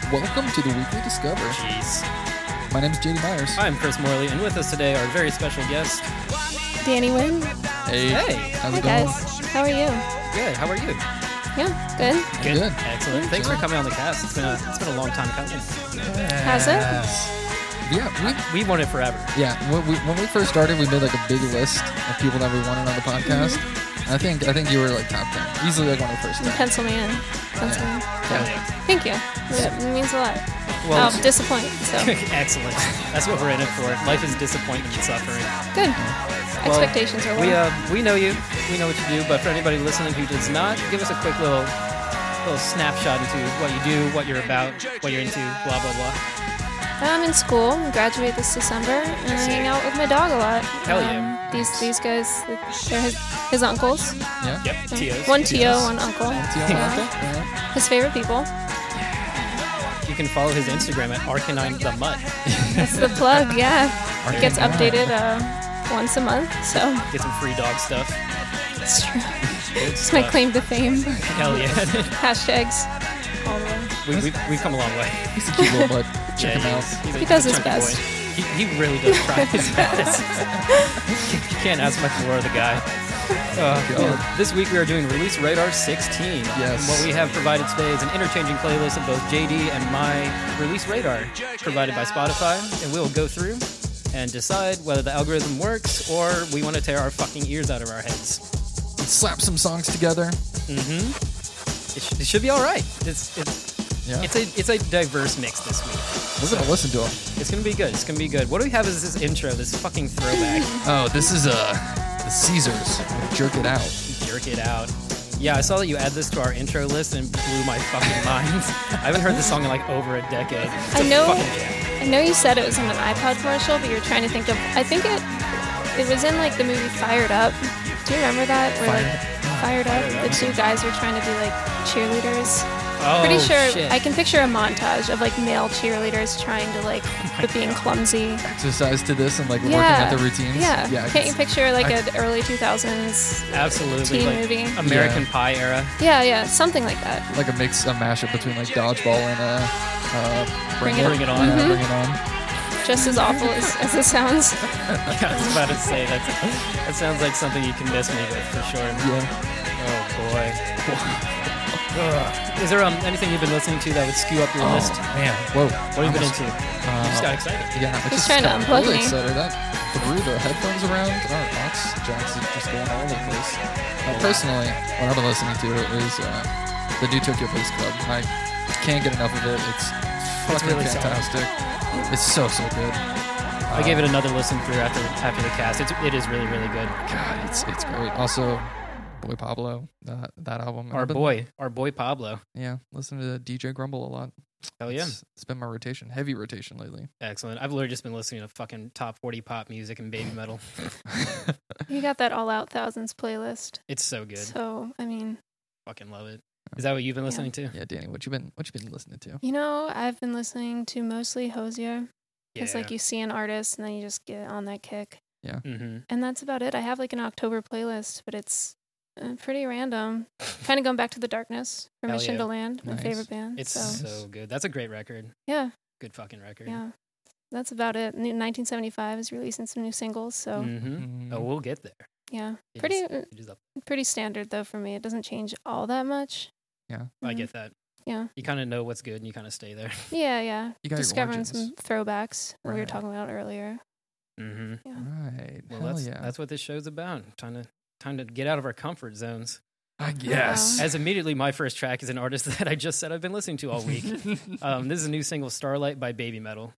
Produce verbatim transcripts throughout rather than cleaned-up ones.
welcome to the Weekly Discover. Jeez. My name is J D Myers. I'm Chris Morley, and with us today, our very special guest, Danny Wynn. Hey, Hey. how's Hi it going? guys. How are you? Good. How are you? Yeah, good. Good. Good. Excellent. Thanks for coming on the cast. It's been a it's been a long time coming. How's it? Yeah, we We want it forever. yeah when we when we first started, we made like a big list of people that we wanted on the podcast. Mm-hmm. I think I think you were like top ten, easily like one of the first ten. Pencil me in. Pencil me in. Hell yeah. Thank you. That means a lot. Well, I'll disappoint. So excellent. That's what we're in it for. Life is disappointment and suffering. good. Well, Expectations are low. We uh we know you. We know what you do. But for anybody listening who does not, give us a quick little little snapshot into what you do, what you're about, what you're into, blah blah blah. I'm in school. I graduate this December, and I hang out with my dog a lot. Hell yeah. Um, these these guys, they're his, his uncles. Yeah. Yep. Tios. One Tio, Tios. one uncle. Tio Yeah. Uncle? Yeah. His favorite people. You can follow his Instagram at Arcanine the Mutt. That's the plug. Yeah, it gets Arcanine. updated uh, once a month. So Get some free dog stuff. it's true. Good It's my stuff. claim to fame. Hell yeah. Hashtags all the way. we, we, we've come a long way. He's a cute little bud. Check Yeah, him out. is. He's a- He he's does a his chunky best. boy. He, he really does try his best. You can't ask much more of the guy. Uh, God. this week we are doing Release Radar sixteen. Yes. And what we have provided today is an interchanging playlist of both J D and my Release Radar, provided by Spotify, and we will go through and decide whether the algorithm works or we want to tear our fucking ears out of our heads. Slap some songs together. Mm-hmm. It, sh- it should be all right. It's it's Yeah. it's a it's a diverse mix this week. We're gonna listen to him. It's gonna be good. It's gonna be good. What do we have as this intro? This fucking throwback. Oh, this is uh the Caesars. Jerk it out. Jerk it out. Yeah, I saw that you add this to our intro list and it blew my fucking mind. I haven't heard this song in like over a decade. It's I a know- fucking jam. I know you said it was in an iPod commercial, but you were trying to think of. I think it it was in like the movie Fired Up. Do you remember that? Where like Fired Up, the two guys were trying to be like cheerleaders. Oh, Pretty sure shit. I can picture a montage of like male cheerleaders trying to like but being clumsy. Exercise to this and like working Yeah. at the routines. Yeah. yeah I Can't you can- picture like I- an early two thousands Absolutely. teen like movie? American Yeah. Pie era. Yeah, yeah, something like that. like a mix, a mashup between like dodgeball and uh, uh Bring It Bring It On. Yeah, Mhm. Bring It On. Just as awful as, as it sounds. Yeah, I was about to say that. That sounds like something you can miss me with for sure. Yeah. Oh boy. Ugh. Is there um, anything you've been listening to that would skew up your list? Man, whoa. What have you been Almost- into? Uh, You just got excited. Yeah, I He's just trying to got unplug really me. excited. That threw the headphones around. Our aux jacks are just going all over the place. Uh, personally, what I've been listening to is uh, the new Tokyo Police Club. I can't get enough of it. It's fucking really solid. fantastic. It's so so good. I gave it another listen through after after the cast. It's, it is really really good. God, it's it's great. Also, Boy Pablo, that that album. Our I've been- boy, our boy Pablo. Yeah, listen to D J Grumble a lot. Hell yeah. It's, it's been my rotation, heavy rotation lately. Excellent. I've literally just been listening to fucking top forty pop music and baby metal. You got that All Out Thousands playlist. It's so good. So, I mean, Fucking love it. Is that what you've been listening to? Yeah, Danny, what you been what you been listening to? you know, I've been listening to mostly Hosier. Yeah. It's like you see an artist and then you just get on that kick. Mm-hmm. And that's about it. I have like an October playlist, but it's uh, pretty random. Kind of going back to the darkness, Hell Permission yeah. to Land, my Nice. favorite band. It's so, so good. That's a great record. yeah, Good fucking record. yeah. That's about it. New- nineteen seventy-five is releasing some new singles, so Mm-hmm. Mm. Oh, we'll get there. yeah. It Pretty is- uh, it is up. pretty standard though for me. It doesn't change all that much. Yeah. I Mhm. get that. Yeah. You kind of know what's good and you kind of stay there. Yeah, yeah. You got your Discovering origins. some throwbacks that we were Right. talking about earlier. Mm-hmm. Yeah. Right. Well, Hell that's yeah. that's what this show's about. Trying to trying to get out of our comfort zones. I guess. As immediately, my first track is an artist that I just said I've been listening to all week. um, this is a new single, Starlight by Baby Metal.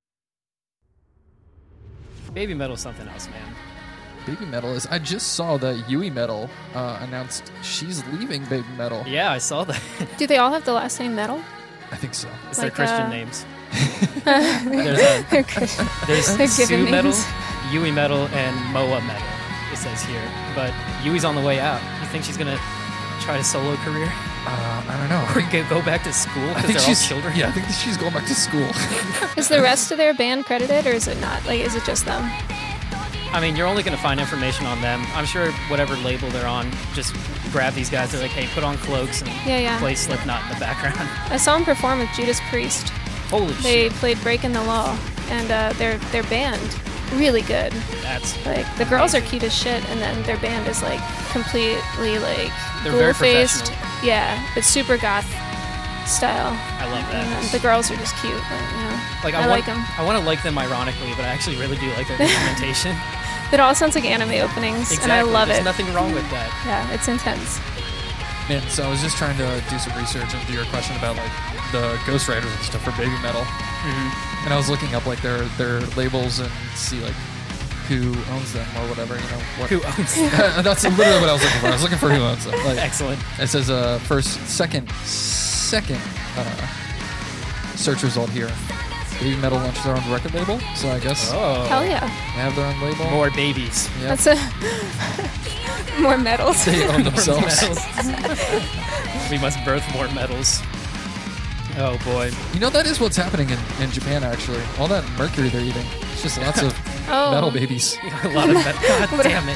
Baby Metal's something else, man. Baby Metal is. I just saw that Yui Metal uh, announced she's leaving Baby Metal. Yeah, I saw that. Do they all have the last name Metal? I think so. It's Like, their Christian uh, names. There's a, They're Christian. there's They're Sue given Metal, names. Yui Metal, and Moa Metal, it says here. But Yui's on the way out. You think she's going to try a solo career? Uh, I don't know. Or go go back to school I because think they're all she's children? Yeah, I think that she's going back to school. Is the rest of their band credited, or is it not? Like, is it just them? I mean, you're only going to find information on them. I'm sure whatever label they're on, just grab these guys. They're like, hey, put on cloaks and Yeah, yeah. play Slipknot in the background. I saw him perform with Judas Priest. Holy They shit. played Breaking the Law, and uh, their their band really good. That's Like the girls are cute as shit, and then their band is like completely like They're very ghoul-faced. professional. Yeah, but super goth style. I love And that. then the girls are just cute. Like, you know, Like I I, like want, 'em. I want to like them ironically, but I actually really do like their implementation. it all sounds like anime openings, Exactly. and I love There's it. nothing wrong with that. Yeah, it's intense. Man, so I was just trying to do some research into your question about like the Ghost Riders and stuff for Baby Metal, Mm-hmm. and I was looking up like their their labels and see like who owns them or whatever. You know what? Who owns That's literally what I was looking for. I was looking for who owns them. Like, Excellent. it says uh first second second uh, search result here. Baby Metal launched their own record label, so I guess Oh. Hell yeah, they have their own label. More babies. Yeah. that's a more medals. They own More themselves. medals. We must birth more medals. Oh boy. You know, that is what's happening in, in Japan, actually. All that mercury they're eating. It's just lots of Oh. metal babies. A lot of metal. God What a- damn it.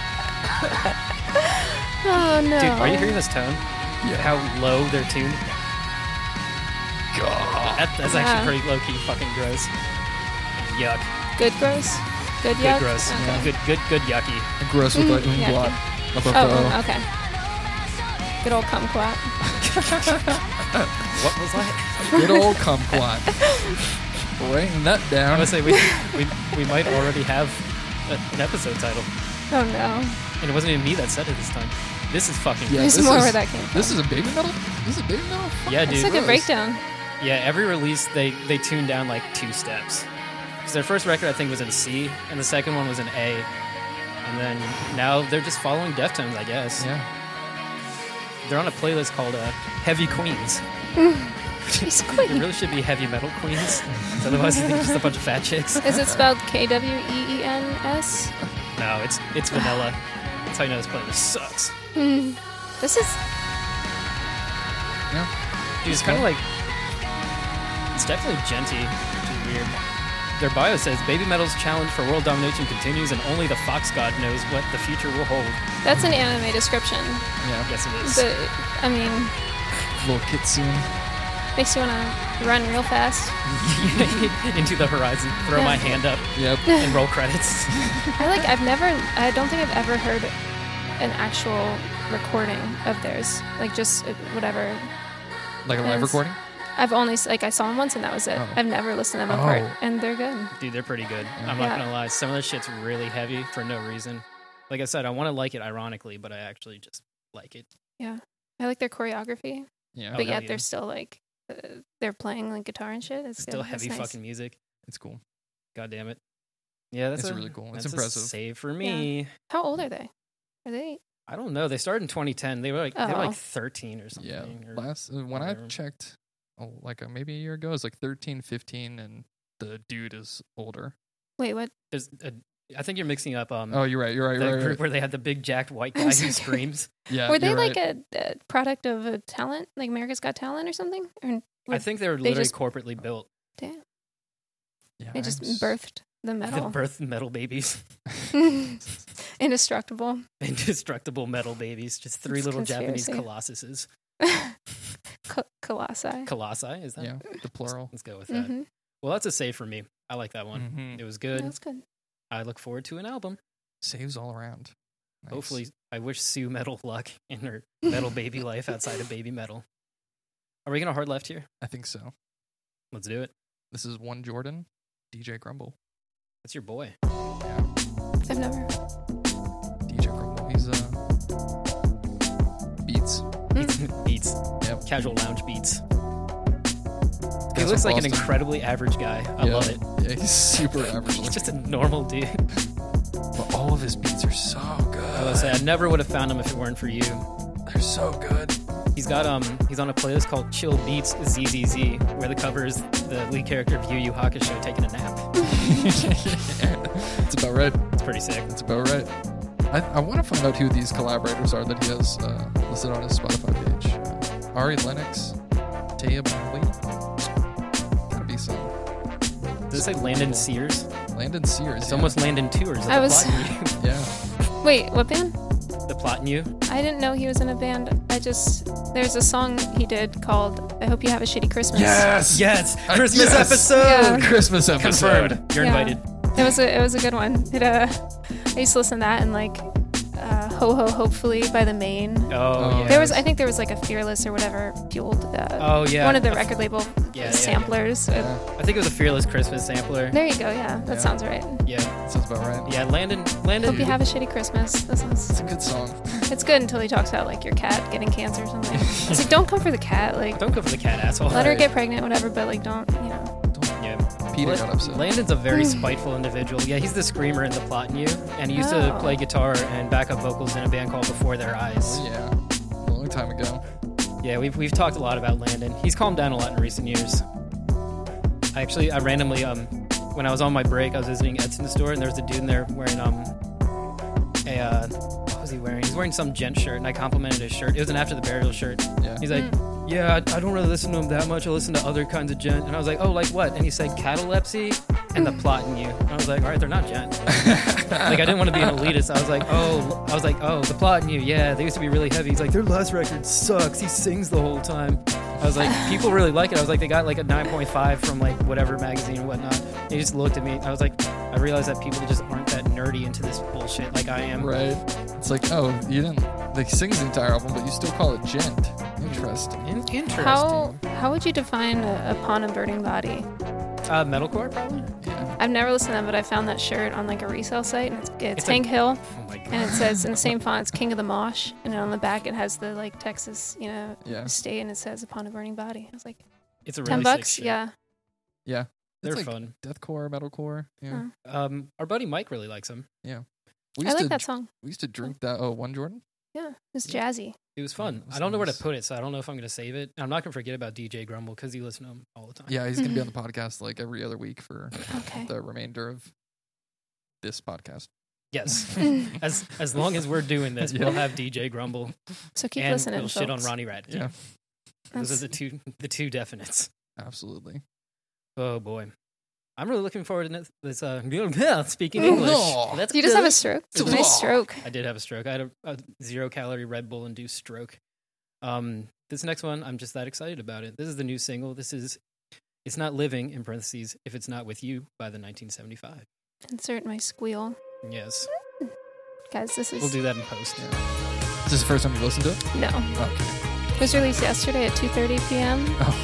Oh no. Dude, are you hearing this tone? Yeah. How low they're tuned? God. That, that's Yeah. actually pretty low-key fucking gross. Yuck. Good gross? Good Good yuck? gross. Okay. Good, good, good yucky. Gross with the Mm, yeah. umlaut above Oh, the O. mm, okay. Good old kumquat. What was that? Good old kumquat. Writing that I down. would say we, we, we might already have a, an episode title. Oh no. And it wasn't even me that said it this time. This is fucking... Yeah, There's this more is- where that came from. This is a baby metal? This is a baby metal? Yeah, That's dude. a good gross. breakdown. Yeah, every release they they tuned down like two steps. Because their first record I think was in C, and the second one was in A, and then now they're just following Deftones, I guess. Yeah. They're on a playlist called uh, Heavy Queens. Jeez, It queen. really should be Heavy Metal Queens. Otherwise, I think it's just a bunch of fat chicks. Is it spelled K W E E N S? No, it's it's vanilla. That's how you know this playlist sucks. Hmm. This is. Yeah. Dude, it's kind of like it's definitely genty, which is weird. Their bio says Baby Metal's challenge for world domination continues, and only the Fox God knows what the future will hold. That's an anime description. Yeah. Yes, it is. But, I mean, Little kitsune. makes you want to run real fast. Into the horizon, throw Yeah. my hand up, Yep. and roll credits. I like. I've never. I don't think I've ever heard an actual recording of theirs. Like just uh, whatever. Like a live Yes. recording? I've only s- like I saw them once and that was it. Oh. I've never listened to them apart, Oh. and they're good. Dude, they're pretty good. I'm Yeah. not gonna lie. Some of their shit's really heavy for no reason. Like I said, I want to like it ironically, but I actually just like it. I like their choreography, Yeah. Oh, but hell yet yeah. they're still like uh, they're playing like guitar and shit. It's Still good. That's heavy nice. fucking music. It's cool. God damn it. Yeah, that's It's a, really cool. It's that's a impressive. save for me. How old are they? Are they? I don't know. They started in twenty ten. They were like they were Oh. like thirteen or something. Yeah. or Last uh, when I whatever. checked, oh, like uh, maybe a year ago, it was like thirteen, fifteen, and the dude is older. Wait, what? There's a, I think you're mixing up um Oh, you're right. You're right. the You're group right. where they had the big jacked white guy I'm who sorry. screams. Yeah. Were they you're like right. a, a product of a talent, like America's Got Talent or something? Or I were think they were they literally just- corporately built. damn, Yeah, they just I'm s- birthed the The metal. birth metal babies. Indestructible. Indestructible metal babies. Just three It's little Japanese conspiracy. colossuses. Co- Colossi. Colossi, is that? Yeah, the plural. Let's go with that. Mm-hmm. Well, that's a save for me. I like that one. Mhm. It was good. That's good. I look forward to an album. Saves all around. Nice. Hopefully, I wish Sue Metal luck in her metal baby life outside of baby metal. Are we going to hard left here? I think so. Let's do it. This is one Jordan, D J Grumble. That's your boy. Yeah, I've never. D J Grumble. He's uh beats. Beats. Yep. Casual lounge beats. He Guy's looks from like an Boston. incredibly average guy. I Yeah. love it. Yeah, he's super average. He's just a normal dude. But all of his beats are so good. I would say I never would have found him if it weren't for you. They're so good. He's got um he's on a playlist called Chill Beats Z Z Z, where the cover is the lead character of Yu Yu Hakusho taking a nap. It's about right. It's pretty sick. It's about right. I, I want to find out who these collaborators are that he has uh, listed on his Spotify page. Uh, Ari Lennox, Taya Lee. Gotta be some. Does it say Landon Sears? Landon Sears. It's yeah. almost Landon Tours. I was- You. Yeah. Wait, what band? The Plot and You. I didn't know he was in a band. I just there's a song he did called "I Hope You Have a Shitty Christmas." Yes. Yes, Uh, Christmas yes. episode. Yeah. Christmas episode. Confirmed. You're Yeah. invited. It was a it was a good one. It uh, I used to listen to that and like uh, "Ho Ho Hopefully" by The Maine. Oh, Oh, yeah. There was I think there was like a Fearless or whatever fueled uh, Oh, yeah. one of the record label Yeah, yeah, samplers. Yeah. I think it was a Fearless Christmas sampler. There you go. Yeah, that Yeah. sounds right. Yeah. Sounds about right. Yeah, Landon. Landon. Hope you have a shitty Christmas. That sounds. It's a good song. It's good until he talks about like your cat getting cancer or something. It's like don't come for the cat. Like Don't go for the cat, asshole. let her Right. get pregnant, whatever. But like don't you know? Yeah. Peter got upset. Landon's a very spiteful individual. Yeah, he's the screamer in The Plot and You, and he used to Oh. play guitar and backup vocals in a band called Before Their Eyes. Yeah. A long time ago. Yeah, we've we've talked a lot about Landon. He's calmed down a lot in recent years. I actually, I randomly, um, when I was on my break, I was visiting Etsy in the store, and there was a dude in there wearing um, a uh, what was he wearing? He's wearing some gent shirt, and I complimented his shirt. It was an After the Burial shirt. Yeah. He's like, yeah, I, I don't really listen to him that much. I listen to other kinds of gent. And I was like, oh, like what? And he said catalepsy and The Plot in You. And I was like, all right, they're not gent. Like I didn't want to be an elitist. I was like, oh, I was like, oh, The Plot in You. Yeah, they used to be really heavy. He's like, their last record sucks. He sings the whole time. I was like, people really like it. I was like, they got like a nine point five from like whatever magazine and whatnot. And he just looked at me. I was like, I realized that people just aren't that nerdy into this bullshit like I am. Right. It's like, oh, you didn't like sing the entire album, but you still call it gent. Interesting. In- interesting. How how would you define a, Upon a Burning Body? Uh, metalcore, probably? Yeah. I've never listened to them, but I found that shirt on like a resale site, and it's, it's, It's Hank like- Hill, Oh my god. and it says in the same font, it's King of the Mosh, and then on the back it has the like Texas, you know, Yeah. state, and it says Upon a Burning Body. I was like, It's a really ten sick bucks, shirt. yeah. Yeah. They're It's like fun. deathcore, metalcore. Yeah. Huh. Um, our buddy Mike really likes them. We I used like to that song. we used to drink that. Oh, one Jordan. Yeah, it's jazzy. It was fun. That's I don't know where to nice. put it, so I don't know if I'm going to save it. I'm not going to forget about D J Grumble because you listen to him all the time. Yeah, he's gonna be on the podcast like every other week for Okay. the remainder of this podcast. Yes. as as long as we're doing this, Yeah. we'll have D J Grumble So keep and listening, we'll shit on folks. Ronnie Radke. Yeah, Those That's- are the two the two definites. absolutely. Oh boy. I'm really looking forward to this. Uh, speaking English. Oh. That's you just have good. a stroke? It's a Oh. nice stroke. I did have a stroke. I had a, a zero calorie Red Bull induced stroke. Um, this next one, I'm just that excited about it. This is the new single. This is It's Not Living, in parentheses, If It's Not With You by the nineteen seventy-five. Insert my squeal. Yes. Guys, this is... We'll do that in post. Yeah. Is this the first time you listened to it? No. Okay. It was released yesterday at two thirty p.m.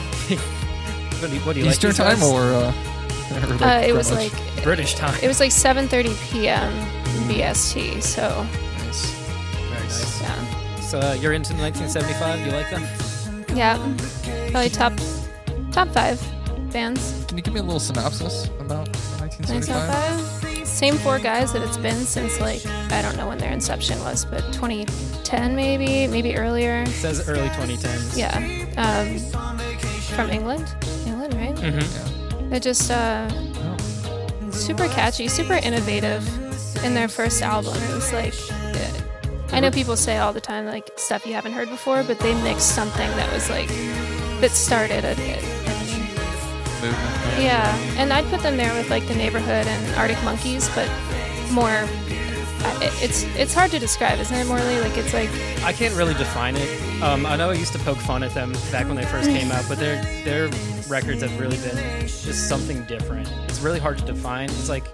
What do you, what do you Eastern like? time these guys? or? Uh, or like Uh, it was Greenwich? like... British time? It was like seven thirty p.m. B S T, so... Nice. Very nice. Yeah. So uh, you're into nineteen seventy-five? You like them? Yeah. Probably top... Top five bands. Can you give me a little synopsis about nineteen nineteen seventy-five? seventy-five. Same four guys that it's been since, like, I don't know when their inception was, but twenty ten maybe, maybe earlier. It says early twenty tens. Yeah. Um, from England. England, right? Mm-hmm. They're just uh, Oh. super catchy, super innovative in their first album. It was like, uh, I know people say all the time, like, stuff you haven't heard before, but they mixed something that was like, that started a, Movement. yeah. And I'd put them there with like The Neighborhood and Arctic Monkeys, but more, I- it's it's hard to describe, isn't it, Morley? Like, it's like, I can't really define it. Um, I know I used to poke fun at them back when they first came out, but their their records have really been just something different. It's really hard to define. It's like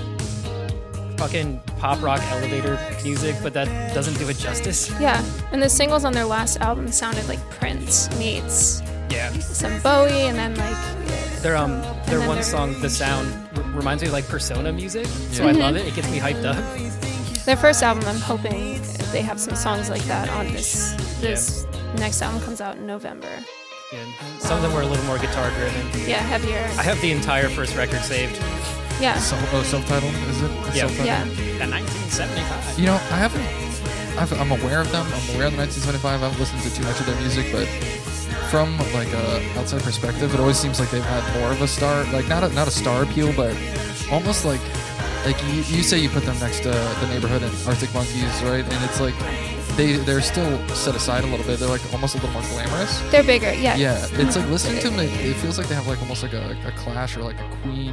fucking pop rock elevator music, but that doesn't do it justice. yeah. And the singles on their last album sounded like Prince meets Yeah. some Bowie, and then like, Their um their then one their- song, The Sound, r- reminds me of like Persona music, so Yeah. I Mhm. love it. It gets me hyped up. their first album, I'm hoping they have some songs like that on this. This next album comes out in November. And some of them were a little more guitar driven. Yeah, heavier. I have the entire first record saved. Yeah, Self, oh, self-titled, is it? Yeah. Self-titled? yeah. The nineteen seventy-five. You know, I haven't. I've, I'm aware of them. I'm aware of the nineteen seventy-five. I haven't listened to too much of their music, but from like a outside perspective, it always seems like they've had more of a star, like not a, not a star appeal, but almost like like you, you say you put them next to The Neighborhood and Arctic Monkeys, right? And it's like they they're still set aside a little bit. They're like almost a little more glamorous. They're bigger. Yeah. Yeah, it's like listening to them. It, it feels like they have like almost like a, a Clash or like a Queen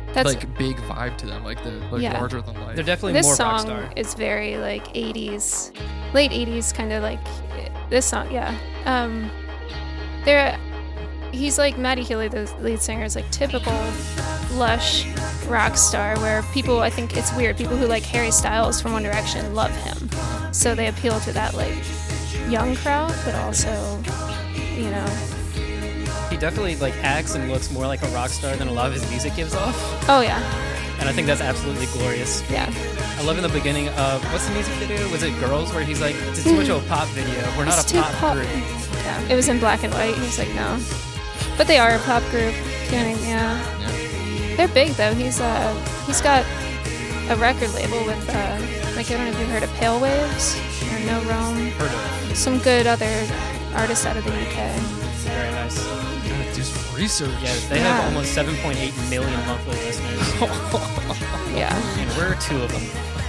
That's like big vibe to them, like the like Yeah. larger than life. They're definitely this more rock song star. is very like eighties, late eighties, kind of like this song. Yeah. Um, they're he's like Matty Healy, the lead singer, is like typical lush rock star. Where people, I think it's weird, people who like Harry Styles from One Direction love him, so they appeal to that like young crowd, but also, you know. He definitely like acts and looks more like a rock star than a lot of his music gives off, Oh yeah, and I think that's absolutely glorious. yeah. I love in the beginning of what's the music video? Was it Girls? Where he's like, "It's too much of a pop video. We're not It's a too pop, pop." group." Yeah, it was in black and white. He was like, no, but they are a pop group. Tuning, yeah. Yeah. They're big though. He's uh he's got a record label with uh like I don't know if you've heard of Pale Waves or No Rome. Heard of Some good other artists out of the U K. it. Very nice. Gotta do some research. Yeah, they Yeah. have almost seven point eight million monthly listeners, Yeah. and we're two of them.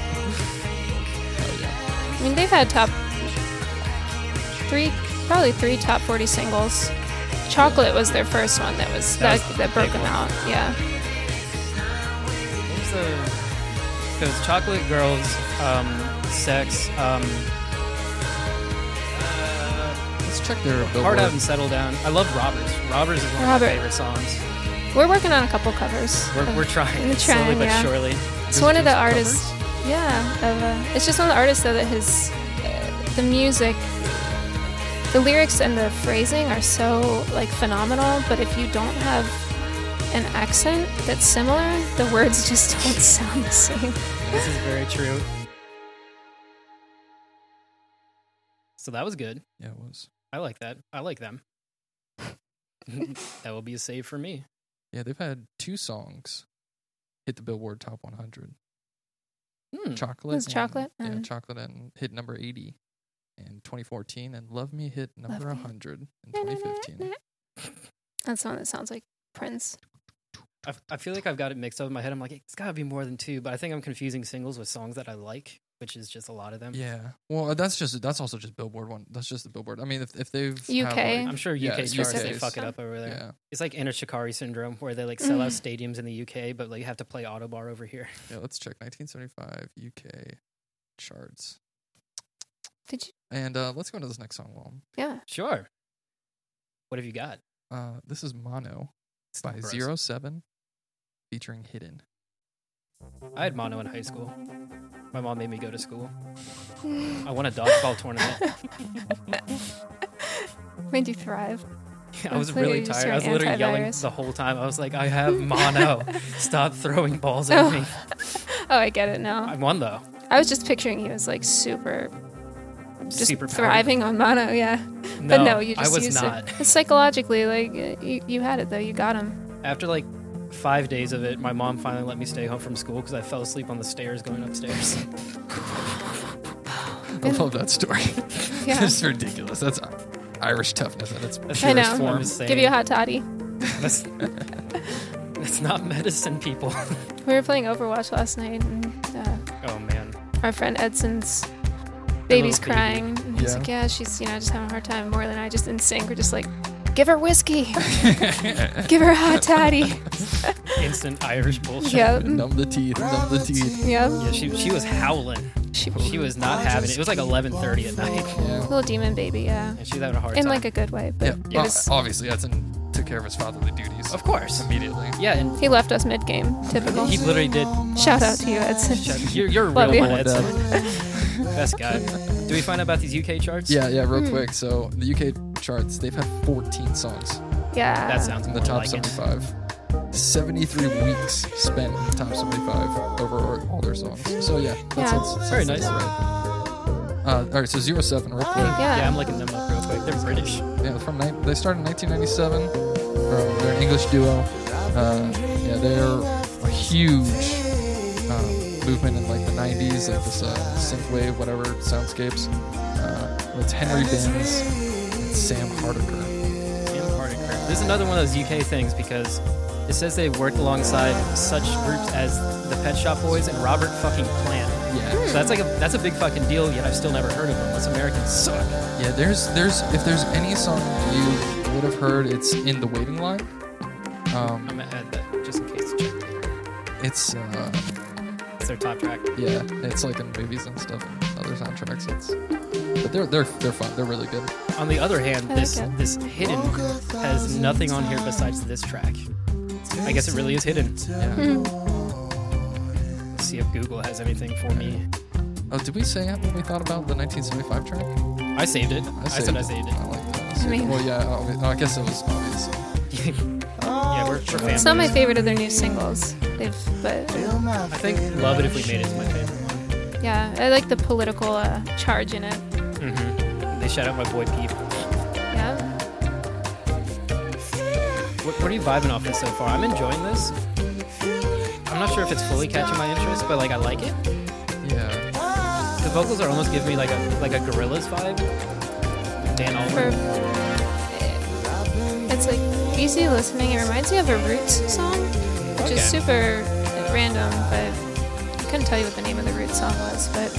Oh, yeah. I mean they've had top three probably three top forty singles. Chocolate was their first one that was That that was the that broke big them one. out. Yeah. What was the? Because Chocolate Girls, um, Sex, um, Let's check their Hard Billboard. Out and Settle Down. I love Robbers. Robbers is one Robert. of my favorite songs. We're working on a couple covers. We're, we're trying, We're slowly trying, but yeah. surely. It's one of the There's artists. Yeah, of, uh, it's just one of the artists though that his uh, the music, the lyrics and the phrasing are so like phenomenal. But if you don't have an accent that's similar, the words just don't sound the same. This is very true. So that was good. Yeah, it was. I like that. I like them. That will be a save for me. Yeah, they've had two songs hit the Billboard Top one hundred. Hmm. Chocolate. It's and- Chocolate Yeah, and- Chocolate and hit number eighty in twenty fourteen, and Love Me hit number Love Me. one hundred in twenty fifteen. That's one that sounds like Prince. I, I feel like I've got it mixed up in my head. I'm like, it's got to be more than two, but I think I'm confusing singles with songs that I like, which is just a lot of them. Yeah. Well, that's just that's also just Billboard one. That's just the Billboard. I mean, if if they've U have, K. like- I'm sure U Yeah, K it's charts, they specific fuck it stuff. up over there. yeah, It's like inner Shikari syndrome, where they like sell out Mm. stadiums in the U K, but like you have to play Autobar over here. yeah. Let's check nineteen seventy-five U K charts, Did you? and uh, let's go into this next song. Well, Yeah. Sure. What have you got? uh, this is Mono by Bros. Zero Seven, featuring Hidden. I had mono in high school. My mom made me go to school. I won a dodgeball tournament. Made you thrive. I was That's really literally just tired. I was your literally yelling antivirus. the whole time. I was like, I have mono. Stop throwing balls at Oh. me. Oh, I get it now. I won though. I was just picturing you as like super, just Super powered. thriving on mono. Yeah. No, But no, you just I was used not. it. Psychologically, like uh, you, you had it though. You got him. After like five days of it, my mom finally let me stay home from school because I fell asleep on the stairs going upstairs. I love that story. Yeah. It's ridiculous. That's Irish toughness at its That's I purest know. form. I'm just saying. Give you a hot toddy. That's, that's not medicine, people. We were playing Overwatch last night, and uh, Oh man. our friend Edson's baby's little baby. crying. And he's Yeah. like, yeah, she's you know just having a hard time. More than I just in sync. We're just like, give her whiskey, give her a hot toddy. Instant Irish bullshit. Yep. Numb the teeth. Numb the teeth. Yep. Yeah, she she was howling. She, She was not having it. It was like eleven thirty at night, Yeah. little demon baby. Yeah. and she was having a hard In time. like a good way, but Yeah. it Well, was. obviously, Edson took care of his fatherly duties Of course. immediately. Yeah, and He left us mid game. Typical. he literally did. Shout out to you, Edson. You're, you're a Love real you. one, Edson. Best guy. Do we find out about these U K charts? Yeah, yeah, real Hmm. quick. So the U K charts, they've had fourteen songs Yeah. That sounds in the more top like it. seventy-five. seventy-three weeks spent in the top seventy-five over all their songs. So yeah, that Yeah. sounds, sounds Very like nice. right. Uh, all right, so Zero Seven, real quick. Yeah. Yeah, I'm looking them up real quick. They're British. Yeah, from ni- they started in nineteen ninety-seven. Or they're an English duo. Uh, yeah, they're a huge um, movement in like the nineties, like this uh, synthwave, whatever soundscapes. Uh, it's Henry Benz and Sam Hardiker. Sam Hardiker. This is another one of those U K things because it says they worked alongside such groups as the Pet Shop Boys and Robert fucking Plant. Yeah, So that's like a that's a big fucking deal. Yet I've still never heard of them. Us Americans suck. yeah. There's there's if there's any song you would have heard, it's In the Waiting Line. Um, I'm gonna add that just in case to check later. It's uh, It's their top track. yeah, it's like in movies and stuff, and other soundtracks. It's but they're they're they're fun. They're really good. On the other hand, I this like it. this hidden has nothing on here besides this track. I guess it really is hidden. Yeah. Hmm. Let's see if Google has anything for me. Oh, did we say what we thought about the nineteen seventy-five track? I saved it. I, said I saved it. I like that. I, saved mean- it. Well, yeah. obvi- oh, I guess it was obvious. Yeah, we're, we're fans. It's not my favorite of their new singles. They've, but I think Love It If We Made It is my favorite one. yeah, I like the political uh, charge in it. Mm-hmm. They shout out my boy Peep. Yeah. What, what are you vibing off this so far? I'm enjoying this. I'm not sure if it's fully catching my interest, but like I like it. Yeah. The vocals are almost giving me like a like a Gorillaz vibe. Dan For, Allman. it's like easy listening. It reminds me of a Roots song, which Okay. is super random, but I couldn't tell you what the name of the Roots song was. But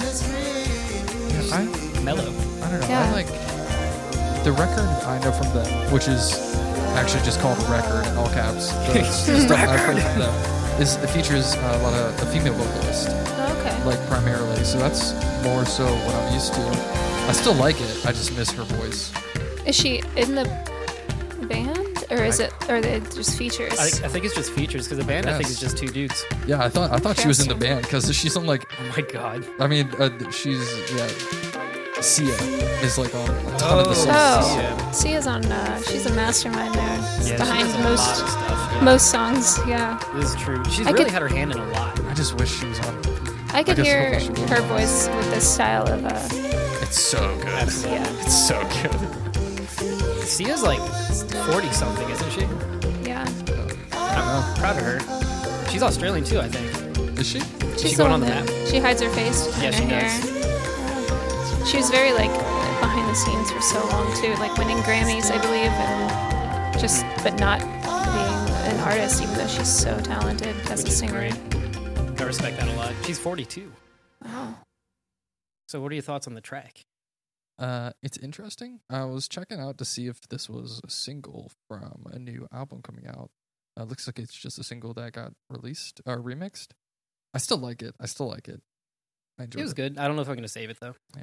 yeah I, Mellow. I don't know. Yeah. I like the record I know from them, which is actually just called Record in all caps. The stuff I've heard from them is it features uh, a lot of a female vocalist, oh, okay. like primarily. So that's more so what I'm used to. I still like it. I just miss her voice. Is she in the band, or is it, or are they just features? I think, I think it's just features because the band I think Yes. is just two dudes. Yeah, I thought I thought she was in the band because she's on like Oh my god. I mean uh, she's yeah Sia is like on a ton of the Oh. songs. Oh, Yeah. Sia's on. Uh, she's a mastermind there. Yeah, she behind does a most lot of stuff. Yeah. most songs. Yeah, This is true. She's I really could- had her hand in a lot. I just wish she was on. I could guess hear hopefully she will. her voice with this style of. Uh, It's so good. Absolutely. yeah, It's so good. Sia's like forty something, isn't she? yeah. I'm proud of her. She's Australian too, I think. Is she? She's she the going one on the that map? she hides her face Yeah, behind she her hair. does. Yeah. She was very like behind the scenes for so long too, like winning Grammys, I believe, and just but not being an artist, even though she's so talented as Which a is singer. great. I respect that a lot. She's forty-two. Wow. So what are your thoughts on the track? Uh, it's interesting. I was checking out to see if this was a single from a new album coming out. Uh, looks like it's just a single that got released or remixed. I still like it. I still like it. I enjoyed It was good. I don't know if I'm going to save it though. Yeah.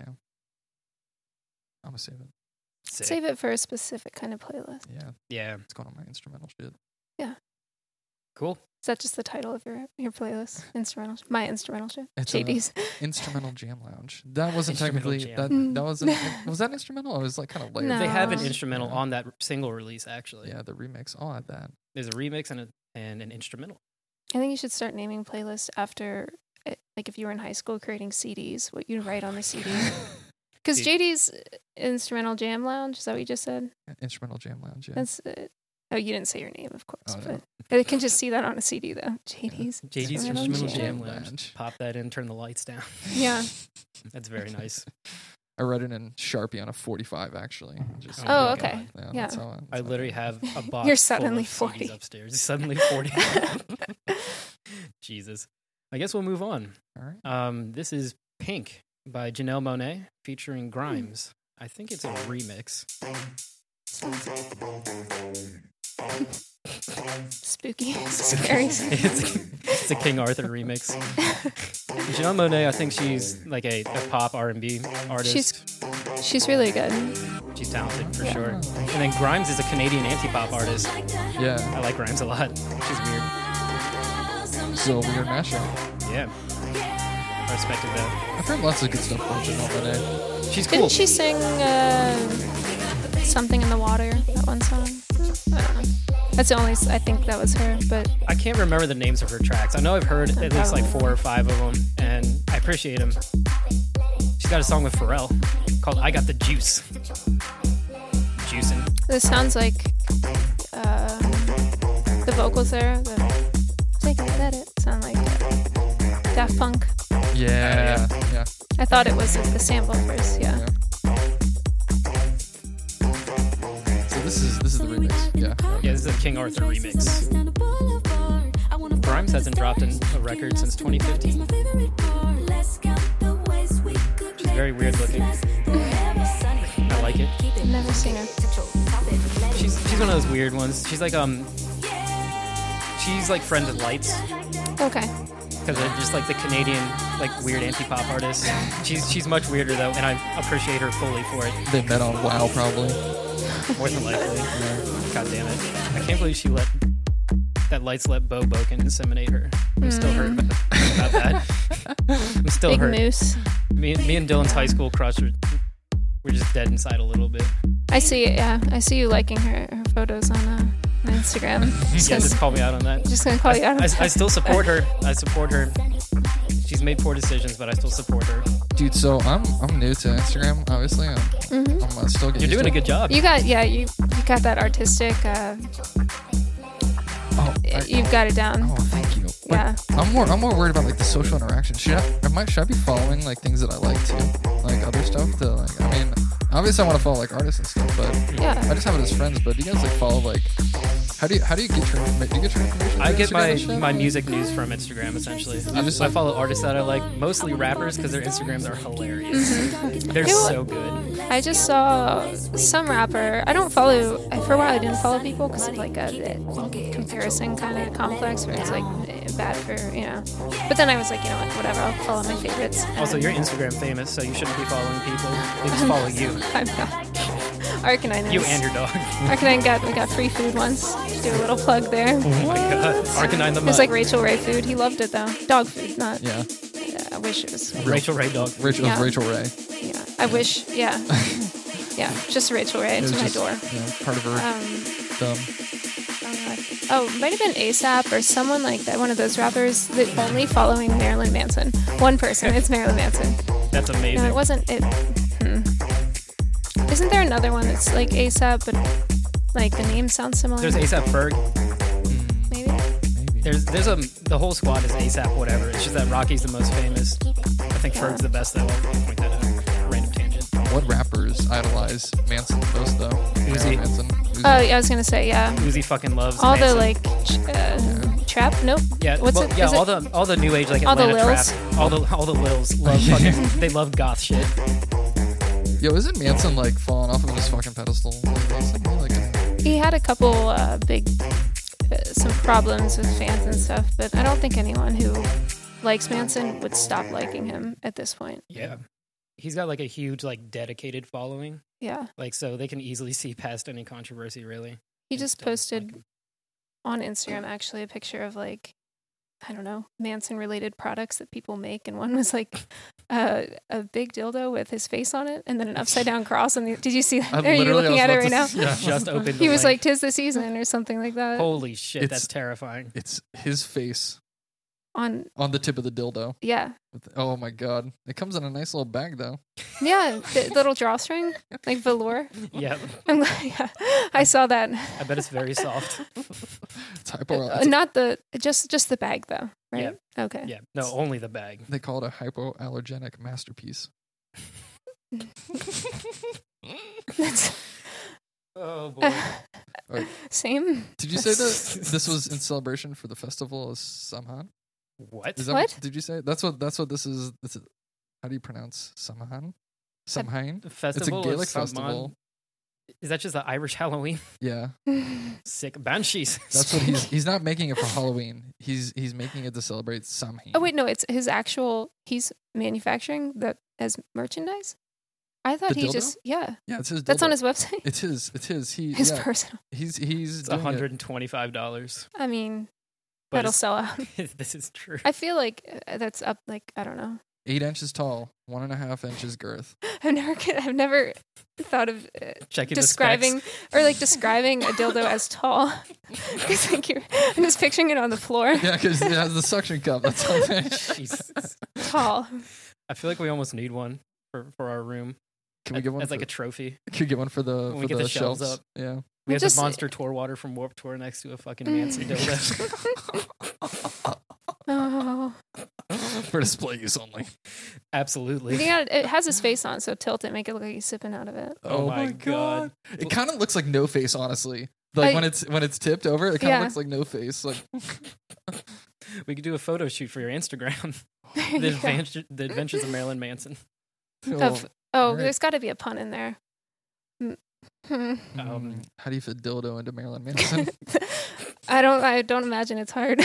I'm gonna save it. Sick. Save it for a specific kind of playlist. Yeah, Yeah. it's going on my instrumental shit. Cool. Is that just the title of your your playlist? Instrumental, my instrumental shit. It's J D's. Instrumental Jam Lounge. That wasn't Instrumental technically jam. that. Mm. That wasn't. Was that instrumental? Or it was like kind of layered. No. They have an Oh. instrumental Yeah. on that single release actually. Yeah, the remix. I'll add that. There's a remix and a, and an instrumental. I think you should start naming playlists after, it, like, if you were in high school creating C Ds, what you'd write on the C D. Because Dude. J D's Instrumental Jam Lounge, is that what you just said? Instrumental Jam Lounge. Yeah. That's uh, oh, you didn't say your name, of course, Oh, no. but I can just see that on a C D though. J D's J D's Instrumental Instrumental Jam. Jam Lounge. Lounge. Pop that in, turn the lights down. Yeah. That's very nice. I read it in Sharpie on a forty-five, actually. Just- Oh, Oh, my okay. God. Yeah, Yeah. that's how I, that's I how literally have a box. You're full suddenly of C Ds forty. upstairs. Suddenly forty. Jesus. I guess we'll move on. All right. Um, this is Pink by Janelle Monáe featuring Grimes. I think it's a remix. Spooky, scary. it's, it's a King Arthur remix. Janelle Monáe, I think she's like a, a pop R and B artist. She's she's really good. She's talented for Yeah. sure. And then Grimes is a Canadian anti-pop artist. Yeah. I like Grimes a lot. She's weird. So weird mashup. Yeah. I respected that. I've heard lots of good stuff from Janelle Monáe. She's cool. Didn't she sing uh, Something in the Water, that one song? I don't know. That's the only, s- I think that was her, but I can't remember the names of her tracks. I know I've heard at least like four or five of them, and I appreciate them. She's got a song with Pharrell called I Got the Juice. Juicing. this sounds like uh, the vocals there, the take it, let it, sound like uh, Daft Punk. Yeah. yeah. Yeah. I thought it was the sample first, yeah. Yeah. So this is this is the remix. Yeah. Yeah, this is a King Arthur remix. Grimes hasn't dropped in a record since twenty fifteen. She's very weird looking. I like it. I've never seen her. She's she's one of those weird ones. She's like um, she's like friends with Lights Okay. because they're just like the Canadian like weird anti-pop artist. She's she's much weirder though, and I appreciate her fully for it. They met on WoW probably. More than likely. God damn it! I can't believe she let that Lights let Bo Boken inseminate her. I'm still hurt about, about that. I'm still Big hurt. moose. Me, me and Dylan's high school crush were, we're just dead inside a little bit. I see it, yeah. I see you liking her, her photos on, uh, on Instagram. Just, Yeah, just call me out on that. just gonna call you out on I, that. I still support her. I support her. She's made poor decisions, but I still support her. Dude, so I'm I'm new to Instagram. Obviously, I'm, Mhm. I'm uh, still getting. You're doing a good job. You got, yeah, you, you got that artistic, uh, Oh, I, you've got it down. oh, thank you. But Yeah. I'm more I'm more worried about like the social interaction. Should I, am I should I be following like things that I like too, like other stuff? To like, I mean, obviously I want to follow like artists and stuff, but Yeah. I just have it as friends. But do you guys like follow like? How do you how do you get your informa- do you get your information? I through get Instagram my, and shit? my music news from Instagram, essentially. I, just, I like- follow artists that I like, mostly rappers, because their Instagrams are hilarious. They're You know what? so good. I just saw some rapper. I don't follow. I- For a while, I didn't follow people because of like a, a comparison kind of complex, where it's like eh, bad for you know. But then I was like, you know what, whatever. I'll follow my favorites. Also, And you're Instagram famous, so you shouldn't be following people. They just follow you. I'm not. Arcanine. You is- and your dog. Arcanine got we got free food once. Do a little plug there. Oh my god. Arcanine the It was Mutt. like Rachel Ray food. He loved it though. Dog food, not. Yeah, Yeah, I wish it was. Rachel Ray dog. Rachel Yeah. Rachel Ray. Yeah, I wish. Yeah, yeah, just Rachel Ray It to was my just, door. you know, part of her Um, dumb. uh, oh, it might have been ASAP or someone like that. One of those rappers that only following Marilyn Manson. One person. It's Marilyn Manson. That's No, amazing. it wasn't. It. Hmm. Isn't there another one that's like ASAP, but like the name sounds similar? There's ASAP Ferg. Maybe. Maybe. There's there's a the whole squad is ASAP whatever. It's just that Rocky's the most famous. I think Yeah. Ferg's the best though. I'll point that out. Random tangent. What rappers idolize Manson the most though? Uzi. Marilyn Manson. Uzi. Oh, yeah, I was gonna say yeah. Uzi fucking loves All the Manson. like ch- uh, trap. Nope. Yeah, What's well, it? yeah, Is all it- the all the new age like All the Atlanta trap. Lils? All the all the Lils love fucking. They love goth shit. Yo, isn't Manson like falling off of his fucking pedestal? Like, like, He had a couple uh, big, uh, some problems with fans and stuff, but I don't think anyone who likes Manson would stop liking him at this point. Yeah, he's got like a huge like dedicated following. Yeah. Like so they can easily see past any controversy. Really. He And just still like posted him. on Instagram actually a picture of like, I don't know, Manson related products that people make. And one was like uh, a big dildo with his face on it and then an upside down cross. On the, did you see that? I Are you literally looking was at it about right to now? s- Just opened. He the was link. like, "'Tis the season" or something like that. Holy shit, It's- that's terrifying. It's his face On, on the tip of the dildo. yeah. With- Oh my god. It comes in a nice little bag though. Yeah, the little drawstring, like velour. Yeah, I'm glad, yeah, I saw that. I bet it's very soft. It's hypo. Uh, not the just just the bag though, right? Okay. Yeah, no, only the bag. They call it a hypoallergenic masterpiece. That's Oh boy. same. Did you say that this was in celebration for the festival of Samhain? What? Is that What? Did you say that's what that's what this is? This is how do you pronounce Samhain? Samhain? The It's a festival of Gaelic Samhain? festival. Is that just the Irish Halloween? Yeah, Sick banshees. that's what he's he's not making it for Halloween. He's he's making it to celebrate Samhain. Oh wait, no, it's his actual. He's manufacturing that as merchandise. I thought The he dildo? just yeah. yeah, it's his. That's on dildo. his website. It's his. It's his. He His yeah. personal. He's he's It's doing one it. hundred twenty-five dollars. I mean, But that'll it's- sell out. This is true. I feel like uh, that's up. Like I don't know. Eight inches tall, one and a half inches girth. I've never. I've never thought of uh, Checking describing the specs. or like describing a dildo as tall. Because like you're, I'm just picturing it on the floor. Yeah, because it has the suction cup. That's something. Jesus. Tall. I feel like we almost need one for, for our room. Can we get one? As for, like a trophy. Can we get one for the When we for get the, the shelves shelves? up. Yeah. We Well, have just- the Monster Tour water from Warp Tour next to a fucking Manson dildo. Oh. For display use only. Absolutely. You gotta, it has his face on, so tilt it, make it look like he's sipping out of it. Oh my God. It kind of looks like no face, honestly. Like I- when it's when it's tipped over, it kind of Yeah. looks like no face. Like We could do a photo shoot for your Instagram. the, Yeah. adventure, the Adventures of Marilyn Manson. Of, oh, alright. there's got to be a pun in there. Mm. Hmm. Um, how do you fit dildo into Marilyn Manson? I don't. I don't imagine it's hard.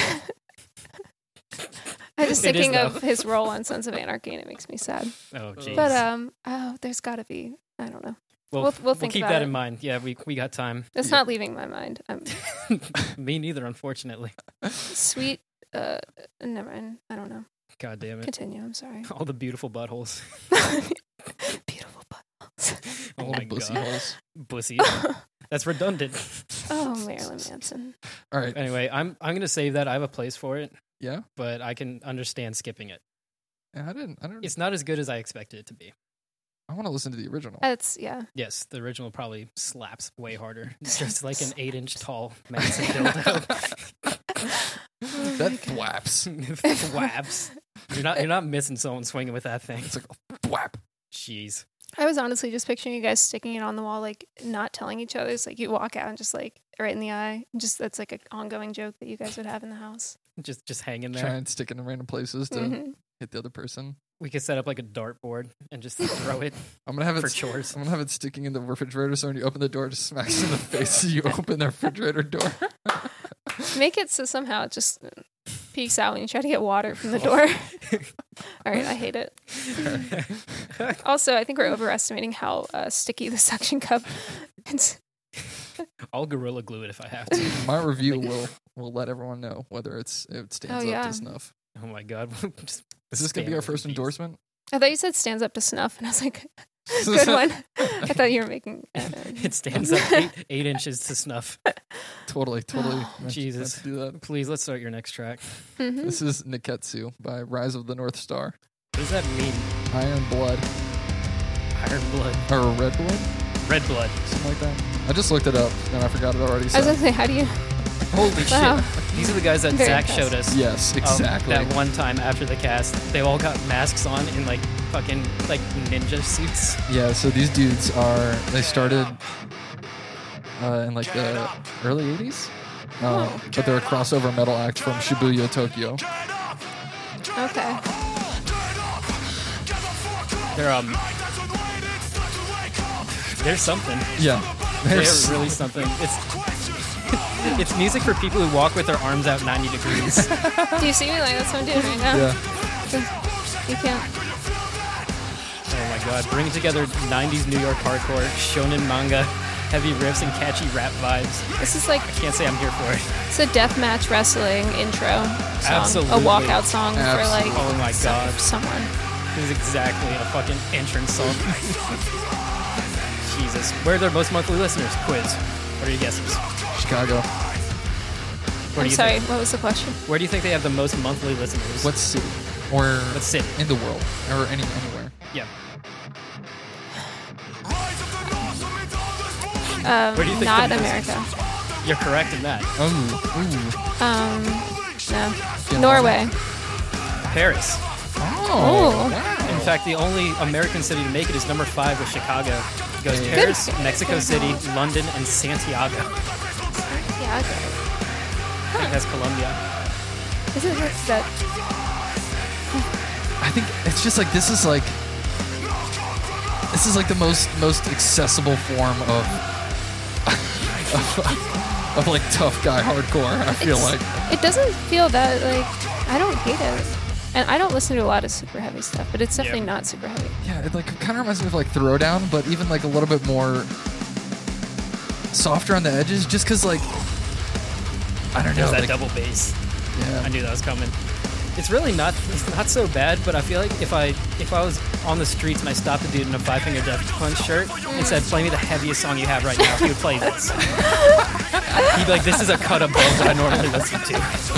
I'm just It is, thinking though. of his role on Sons of Anarchy, and it makes me sad. Oh, jeez. But um, oh, there's got to be. I don't know. we'll, we'll- we'll think keep about that it. in mind. Yeah, we we got time. That's not leaving my mind. Um, Me neither, unfortunately. sweet. Uh, never mind. I don't know. God damn it. Continue. I'm sorry. All the beautiful buttholes. Beautiful buttholes. Oh my Pussy god. holes. Pussy. That's redundant. Oh, Marilyn Manson. All right. Anyway, I'm I'm gonna save that. I have a place for it, Yeah. but I can understand skipping it. Yeah, I didn't. I don't. It's not as good as I expected it to be. I want to listen to the original. That's yeah. Yes, the original probably slaps way harder. It's just like an eight inch tall Manson dildo. That thwaps. Thwaps. You're not you're not missing someone swinging with that thing. It's like a thwap. Jeez. I was honestly just picturing you guys sticking it on the wall, like not telling each other. It's like you walk out and just like right in the eye. Just that's like an ongoing joke that you guys would have in the house. Just just hanging there. Try and stick it in random places to Mhm. hit the other person. We could set up like a dartboard and just throw it I'm gonna have it for s- chores. I'm gonna have it sticking in the refrigerator, so when you open the door, it just smacks you in the face as you open the refrigerator door. Make it so somehow it just peeks out when you try to get water from the door. All right, I hate it. Also, I think we're overestimating how uh, sticky the suction cup is. I'll gorilla glue it if I have to. My review will will let everyone know whether it's it stands Oh, up yeah. to snuff. Oh my god. Just Is this gonna be our spam first reviews. endorsement? I thought you said stands up to snuff, and I was like, good one. I thought you were making. Uh, It stands up eight, eight inches to snuff. Totally, totally. meant- meant Jesus. to do that. Please, let's start your next track. mhm. This is Niketsu by Rise of the North Star. What does that mean? Iron Blood Iron blood. or Red Blood, Red blood. something like that. I just looked it up and I forgot it already. I was So. gonna say, how do you? Holy Wow. shit. These are the guys that Very Zach impressed. showed us. Yes, um, exactly. that one time after the cast. They all got masks on in like fucking like ninja suits. Yeah, so these dudes are, they started uh, in like the early eighties, uh, Oh. but they're a crossover metal act from Shibuya, Tokyo. Okay. They're um There's something. Yeah, They're there's, really something. It's it's music for people who walk with their arms out ninety degrees. Do you see me? Like that's what I'm doing right now. yeah, You can't. Oh my god, bringing together nineties New York hardcore, shonen manga, heavy riffs, and catchy rap vibes. This is like Can't say I'm here for it. it's a deathmatch wrestling intro song, Absolutely. a walkout song for like Absolutely. Oh my some- god. someone. This is exactly a fucking entrance song. Jesus. Where are their most monthly listeners? Quiz. What are your guesses? Chicago. Where I'm do you sorry. Think, What was the question? where do you think they have the most monthly listeners? What city? Or What city? in the world? Or any anywhere? Yeah. Um, Where do you think not the most- America. You're correct in that. Oh, ooh. Um, no. Yeah. Norway. Paris. Oh, Ooh. wow. In fact, the only American city to make it is number five with Chicago. It goes Good. Paris, Mexico City, London, and Santiago. Yeah. Okay. I think that's Colombia. Is it that? I think it's just like this is like this is like the most most accessible form of of, of like tough guy hardcore. I feel It's- like It doesn't feel that like I don't hate it, and I don't listen to a lot of super heavy stuff, but it's definitely Yeah. not super heavy. yeah, it like kind of reminds me of like Throwdown, but even like a little bit more softer on the edges, just because like I don't know. There's that like, double bass. I yeah, knew that was coming. It's really not it's not so bad, but I feel like if I if I was on the streets and I stopped a dude in a Five Finger Death Punch shirt and said, "Play me the heaviest song you have right now," he would play this. He'd be like, "This is a cut above what I normally listen to."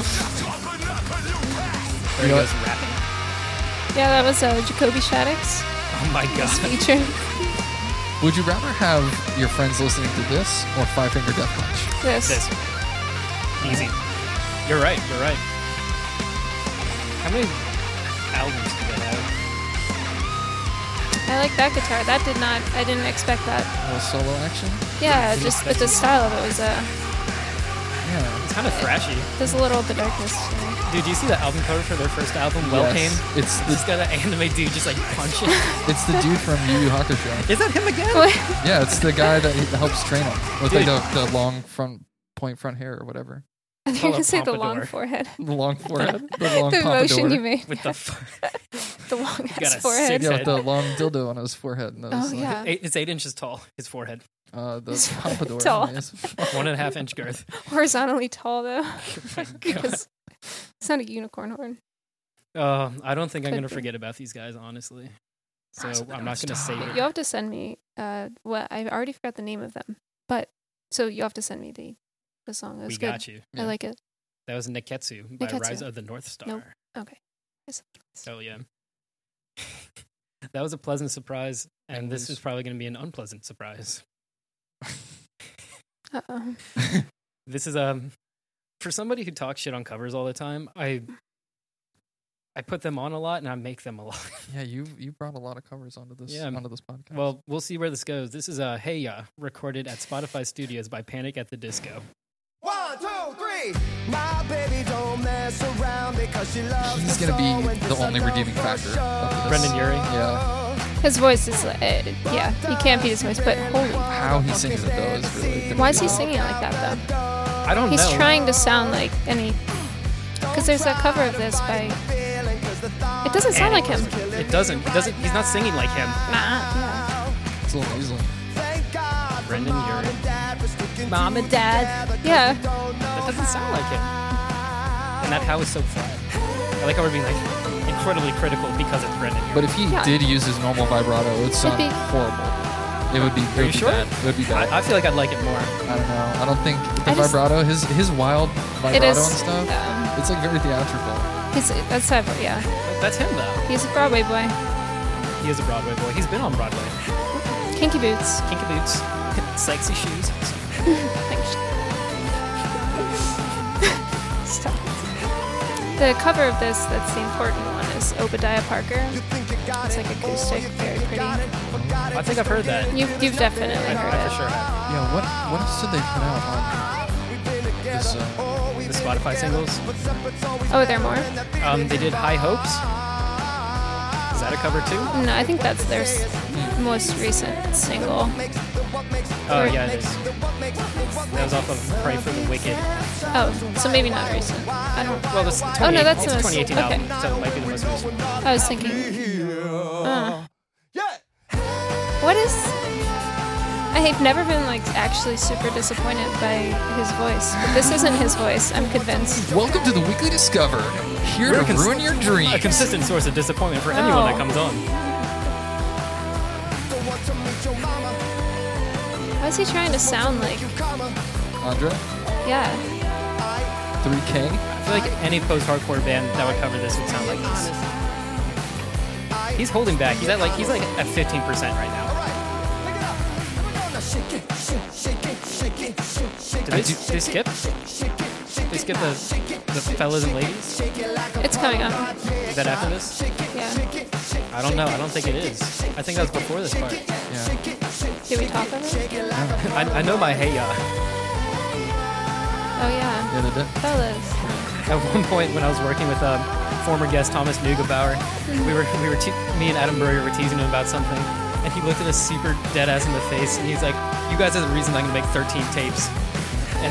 There he You know goes rapping. Yeah, that was uh, Jacoby Shaddix Oh my god. feature. would you rather have your friends listening to this or Five Finger Death Punch? This. This. Easy. You're right, you're right. How many albums do they have? I like that guitar. That did not. I didn't expect that. A little solo action. Yeah, Didn't just expect but the it. style of it was uh, Yeah. It's kind of thrashy. there's a little of the darkness. To it. Dude, do you see the album cover for their first album, Welcame? Yes. It's It's just the, got an anime dude just like punching. it's the dude from Yu Yu Hakusho. Is that him again? What? Yeah, it's the guy that he helps train him with Dude. like the, the long front point front hair or whatever. I was Call going to it say the long pompadour. forehead. The long forehead. The long The motion pompadour. you made. With the f- The long got ass a forehead. six- Yeah, with head. the long dildo on his forehead. And those, Oh, like, yeah. eight, it's eight inches tall. His forehead, Uh, the It's pompadour. tall. Yes. one and a half inch girth. Horizontally tall, though. Oh my God. Because it's not a unicorn horn. Uh, I don't think I'm Could gonna be. forget about these guys, honestly. So Ah, so I'm they not don't gonna stop. save it. You'll have to send me, uh, well, I already forgot the name of them. But, so you have to send me the, the song. It was We good. got you. I like it. That was Neketsu by Neketsu. Rise of the North Star. Nope. Okay. Oh yeah. That was a pleasant surprise, and this is probably going to be an unpleasant surprise. Uh-oh. This is um for somebody who talks shit on covers all the time. I I put them on a lot, and I make them a lot. Yeah, you you brought a lot of covers onto this Yeah. onto this podcast. Well, we'll see where this goes. This is a uh, Hey Ya, recorded at Spotify Studios by Panic at the Disco. One, two, three. My baby don't mess around because she loves he's the gonna soul be and the just only a redeeming no for factor. sure. Of this. Brendan Urie. Yeah, His voice is, uh, yeah, he can't beat his voice, but holy. how he sings it though is really. Why is he singing it like that, though? I don't He's know. trying to sound like any. Because there's a cover of this by. It doesn't sound like him. It doesn't. It doesn't. He's not singing like him. Nah, yeah. It's a little nasally. Brendan Urie. Mom and Dad. Yeah. That doesn't sound like him. And that how is so flat. I like how we're being like incredibly critical because it's Brendan Urie. But if he Yeah. did use his normal vibrato, it would sound be- horrible. It would be. It Are would you be sure? Bad. It would be bad. I, I feel like I'd like it more. I don't know. I don't think the I just- vibrato, his his wild vibrato It is. and stuff. Um, It's like very theatrical. he's, that's type of, yeah. That's him though. He's a Broadway boy. He is a Broadway boy. He's been on Broadway. Kinky boots. Kinky boots, sexy shoes. Thanks. Stop. The cover of this, that's the important one, is Obadiah Parker. It's like acoustic, very pretty. I think I've heard that. You've, you've definitely I, heard I it. for sure have. Yeah. What what else did they put out on this? Uh, The Spotify singles. Oh, are there more? Um, they did High Hopes. Is that a cover too? No, I think that's their s- most recent single. Oh yeah, it is. That was off of Pray for the Wicked. Oh, so maybe not recent. I don't. Well, this Oh, no, that's it's the a most- twenty eighteen okay. album, so it might be the most recent. I was thinking. Uh, Yeah. what is? I have never been like actually super disappointed by his voice, but this isn't his voice. I'm convinced. welcome to the Weekly Discover. Here We're to a cons- ruin your dreams. A consistent source of disappointment for anyone that Oh. comes on. Why is he trying to sound like? Andre, Yeah. three K. I feel like any post-hardcore band that would cover this would sound like this. He's holding back. He's at like he's like at fifteen percent right now. Did they, did they skip? They skip the the fellas and ladies? It's coming up. Is that after this? Yeah. I don't know. I don't think it is. I think that was before this part. Yeah. Did we talk about it? I, I know my Hey Ya. Oh yeah. Yeah, they did. Fellas. At one point when I was working with um, former guest Thomas Neugebauer, we were we were te- me and Adam Burger were teasing him about something, and he looked at us super dead ass in the face, and he's like, "You guys are the reason I can make thirteen tapes." And,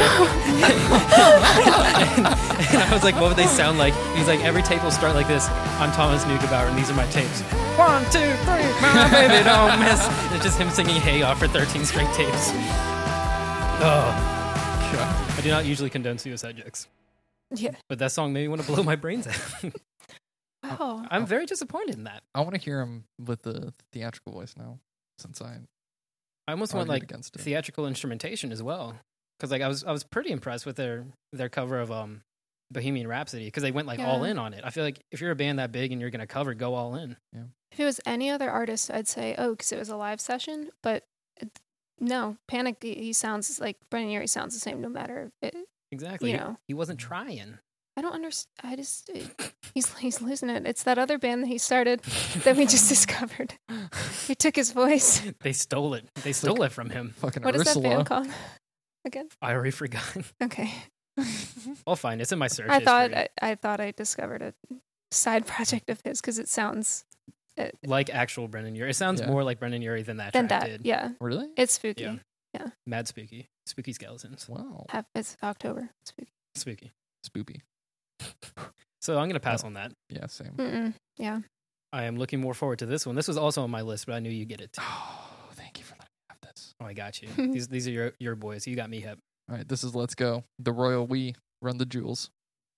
and, and I was like, "What would they sound like?" He's like, "Every tape will start like this. I'm Thomas Neugebauer, and these are my tapes. One, two, three, my baby don't miss." And it's just him singing "Hey Ya" for thirteen straight tapes. Oh, I do not usually condone suicide jokes. Yeah. But that song made me want to blow my brains out. Wow. I'm very disappointed in that. I want to hear him with the theatrical voice now, since I I almost want argued like against it. theatrical instrumentation as well, because like I was I was pretty impressed with their their cover of um Bohemian Rhapsody, because they went like all Yeah. in on it. I feel like if you're a band that big and you're gonna cover, go all in. If it was any other artist, I'd say, oh, because it was a live session. But it, no, Panic, he he sounds like Brendan Urie sounds the same no matter. It, Exactly. You He- know. he wasn't trying. I don't understand. I just, he's he's losing it. It's that other band that he started that we just discovered. We took his voice. They stole it. They stole it from him. Fucking What is that Ursula. band called again? I already forgot. Okay. I'll find it. It's in my search. I thought history. I, I thought I discovered a side project of his because it sounds like actual Brendan Urie. It sounds Yeah. more like Brendan Urie than that than track that. did. Yeah, Really? it's spooky. Yeah. Mad spooky. Spooky skeletons. Wow. Have, it's October. Spooky. Spooky. Spoopy. So I'm gonna pass on that. Yeah, same. Mm-mm. Yeah. I am looking more forward to this one. This was also on my list, but I knew you'd get it. Oh, thank you for letting me have this. Oh, I got you. these these are your your boys. You got me hip. All right, this is Let's Go. The Royal We. Run the Jewels.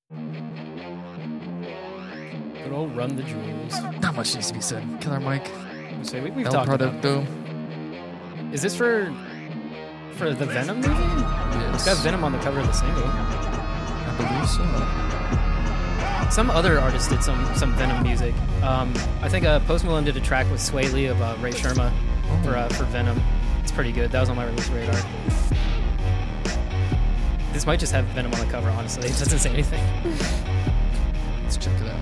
Good old Run the Jewels. Not much needs to be said. Killer Mike. So we, we've El talked about. Producto. Is this for for the Venom movie? Yes. It's got Venom on the cover of the single. I believe so. Some other artists did some some Venom music. Um, I think uh, Post Malone did a track with Sway Lee of uh, Ray Sharma for uh, for Venom. It's pretty good. That was on my release radar. This might just have Venom on the cover, honestly. It doesn't say anything. Let's check it out.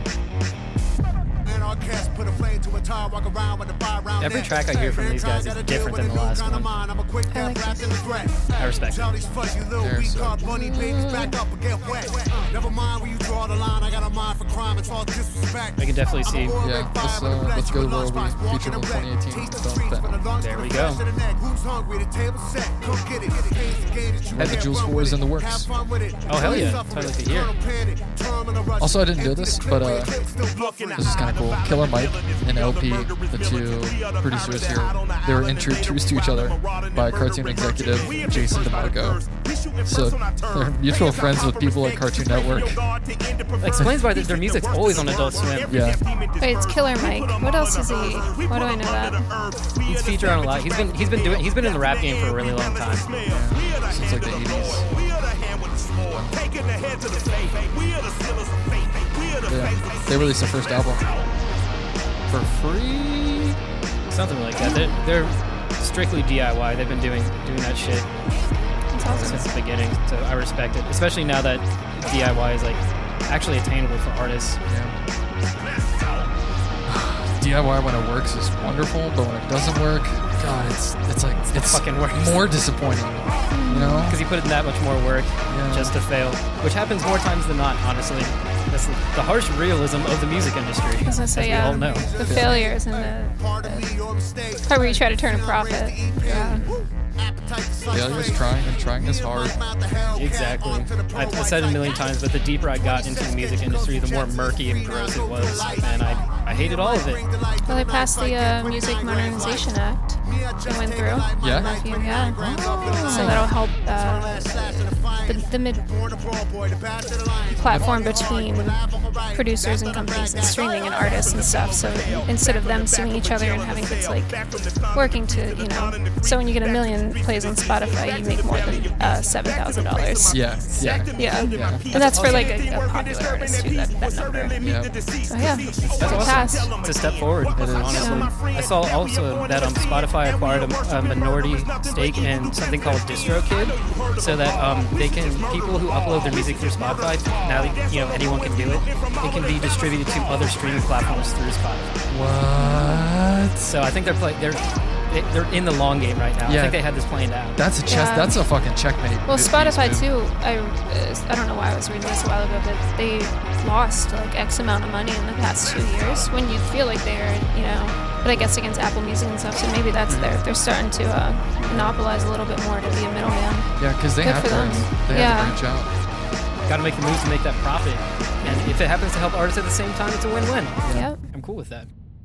Every track I hear from these guys is different than the last one. I like this. I respect it. There's so I can definitely see. Yeah, this, uh, Let's Go the Royal We featured in twenty eighteen film Venom. There we go. Had the Jewels four is in the works. Oh, hell yeah. That's what I like to hear. Also, I didn't know this, but uh, this is kind of cool. Killer Mike and L P, the two producers here, they were introduced to each other by cartoon executive Jason DeMarco. So they're mutual friends with people at Cartoon Network. That explains why their music's always on Adult Swim. Yeah. Wait, it's Killer Mike. What else is he? Why do I know that? He's featured on a lot. He's been he's been doing he's been in the rap game for a really long time. Yeah. Since like the eighties. Yeah. They released their first album for free. Something like that. They're, they're strictly D I Y. They've been doing doing that shit It's awesome. since the beginning. So I respect it, especially now that D I Y is like actually attainable for artists. Yeah. D I Y when it works is wonderful, but when it doesn't work, God, it's it's like it's fucking worse. more disappointing. You know? Because you put in that much more work Yeah. just to fail, which happens more times than not, honestly. That's the, the harsh realism of the music industry, I was gonna as say, we yeah, all know. the failures and the, the part where you try to turn a profit. Yeah. Failure's trying and trying is hard. Exactly. I've I said it a million times, but the deeper I got into the music industry, the more murky and gross it was, and I, I hated all of it. Well, they passed the uh, Music Modernization Act. It went through. Yeah? Nephew, yeah. So that'll help uh, the, the mid platform between producers and companies and streaming and artists and stuff. So instead of them suing each other and having it's like working to, you know, so when you get a million plays on Spotify, you make more than uh, seven thousand dollars. Yeah, yeah, Yeah. yeah. And that's for like a, a popular artist too, that, that number. yeah. So yeah, That's it awesome. passed. It's a step forward, honestly. I saw also that um, Spotify acquired a, a minority stake in something called DistroKid, so that um, they can people who upload their music through Spotify, now that you know anyone can do it, it can be distributed to other streaming platforms through Spotify. What? So I think they're play, they're they- they're in the long game right now. Yeah. I think they had this planned out. That's a chess. Yeah. That's a fucking checkmate. Well, piece, Spotify dude. too. I uh, I don't know why I was reading this a while ago, but they lost like X amount of money in the past two years. When you feel like they're, you know, but I guess against Apple Music and stuff. So maybe that's their they're starting to uh, monopolize a little bit more to be a middleman. Yeah, because they Good have for to. them. They Yeah. have to branch out. Got to make the moves to make that profit, and if it happens to help artists at the same time, it's a win-win. Yep. I'm cool with that.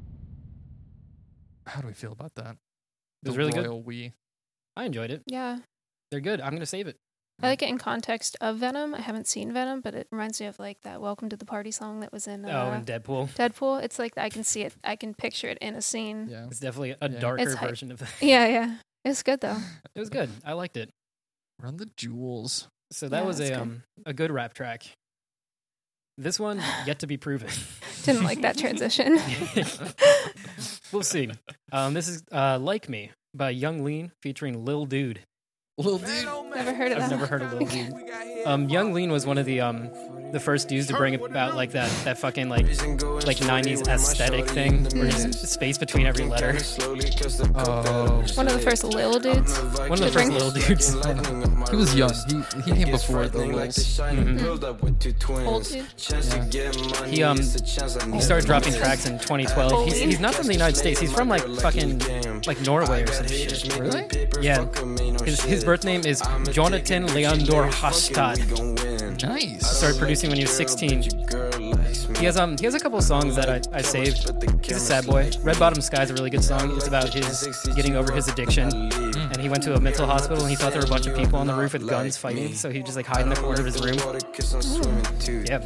How do we feel about that? It was The really good. Royal We. I enjoyed it. Yeah. They're good. I'm gonna save it. I like it in context of Venom. I haven't seen Venom, but it reminds me of like that "Welcome to the Party" song that was in uh, Oh, and Deadpool. Deadpool. It's like I can see it. I can picture it in a scene. Yeah. It's definitely a Yeah. darker It's hype. version of that. Yeah, yeah. It's good though. It was good. I liked it. Run the Jewels. So that Yeah, was that's a good. um a good rap track. This one yet to be proven. Didn't like that transition. We'll see. Um, this is uh, "Like Me" by Young Lean featuring Lil Dude. Lil dude. Never heard of I've that. never heard of Lil Dude. Um, Young Lean was one of the um the first dudes to bring about like that that fucking like like nineties aesthetic thing where there's space between every letter. Oh. One of the first Lil dudes. One of the To first bring- Lil Dudes. He was young. He he came before the Lils. Old dude. He um he started dropping tracks in twenty twelve. He's, he's not from the United States. He's from like fucking like Norway or some shit. Really? Yeah. His his birth name is Jonathan Leandor Hastad. Nice. Started producing when he was sixteen. He has um he has a couple of songs that I, I saved. He's a sad boy. Red Bottom Sky is a really good song. It's about his getting over his addiction. Mm. And he went to a mental hospital and he thought there were a bunch of people on the roof with guns fighting. So he just like hide in the corner of his room. Mm. Yep.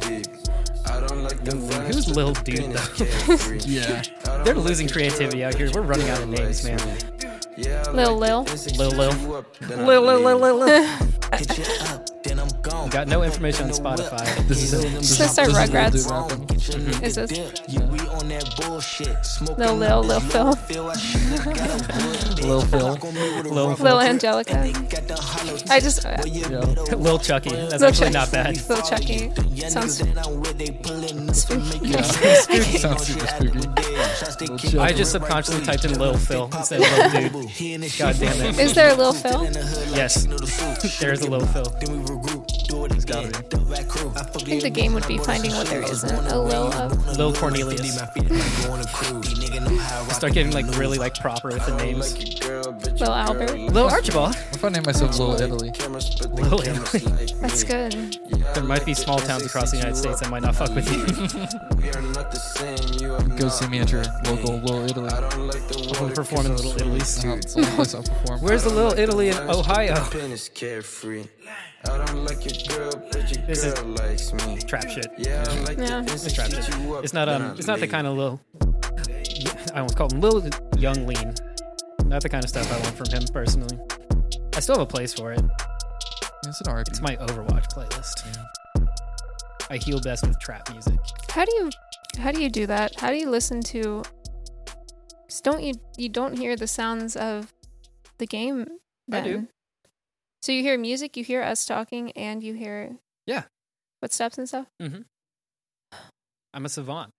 Who's Lil Dude though? Yeah. They're losing creativity out here. We're running out of names, man. Lil Lil. Lil Lil. Lil Lil Lil Lil Lil. Got no information on Spotify. This is Is this our Rugrats? Mm-hmm. Is this Lil Lil Lil Phil? Lil Phil. Lil Lil Angelica. I just uh, Yeah. Lil Chucky. That's Lil actually Chuck- not bad. Lil Chucky. Sounds spooky. Yeah. Sounds super spooky. Lil Chuck. I just subconsciously typed in Lil Phil instead of Lil Dude. God damn it. Is there a Lil Phil? Yes. There's a Lil Phil. It's gotta be. I think the game would be finding what there isn't a Lil of. Lil Cornelius. Start getting like really like proper with the names. Lil Albert. Lil Archibald. What if I name myself Lil Italy? Lil Italy. That's good. There might be small towns across the United States that might not fuck with you. Go see me at your local Lil Italy. We'll perform in Little Italy's. Uh, it's the only place I'll perform. Where's the Little Italy in Ohio? This is trap shit. Yeah. It's trap shit. It's not um. It's not the kind of Lil. I almost call him Lil Young Lean. Not the kind of stuff I want from him personally. I still have a place for it. It's an R I P. It's my Overwatch playlist. I heal best with trap music. How do you how do you do that? How do you listen to just don't you you don't hear the sounds of the game then? I do. So you hear music, you hear us talking, and you hear Yeah. footsteps and stuff? Mm-hmm. I'm a savant.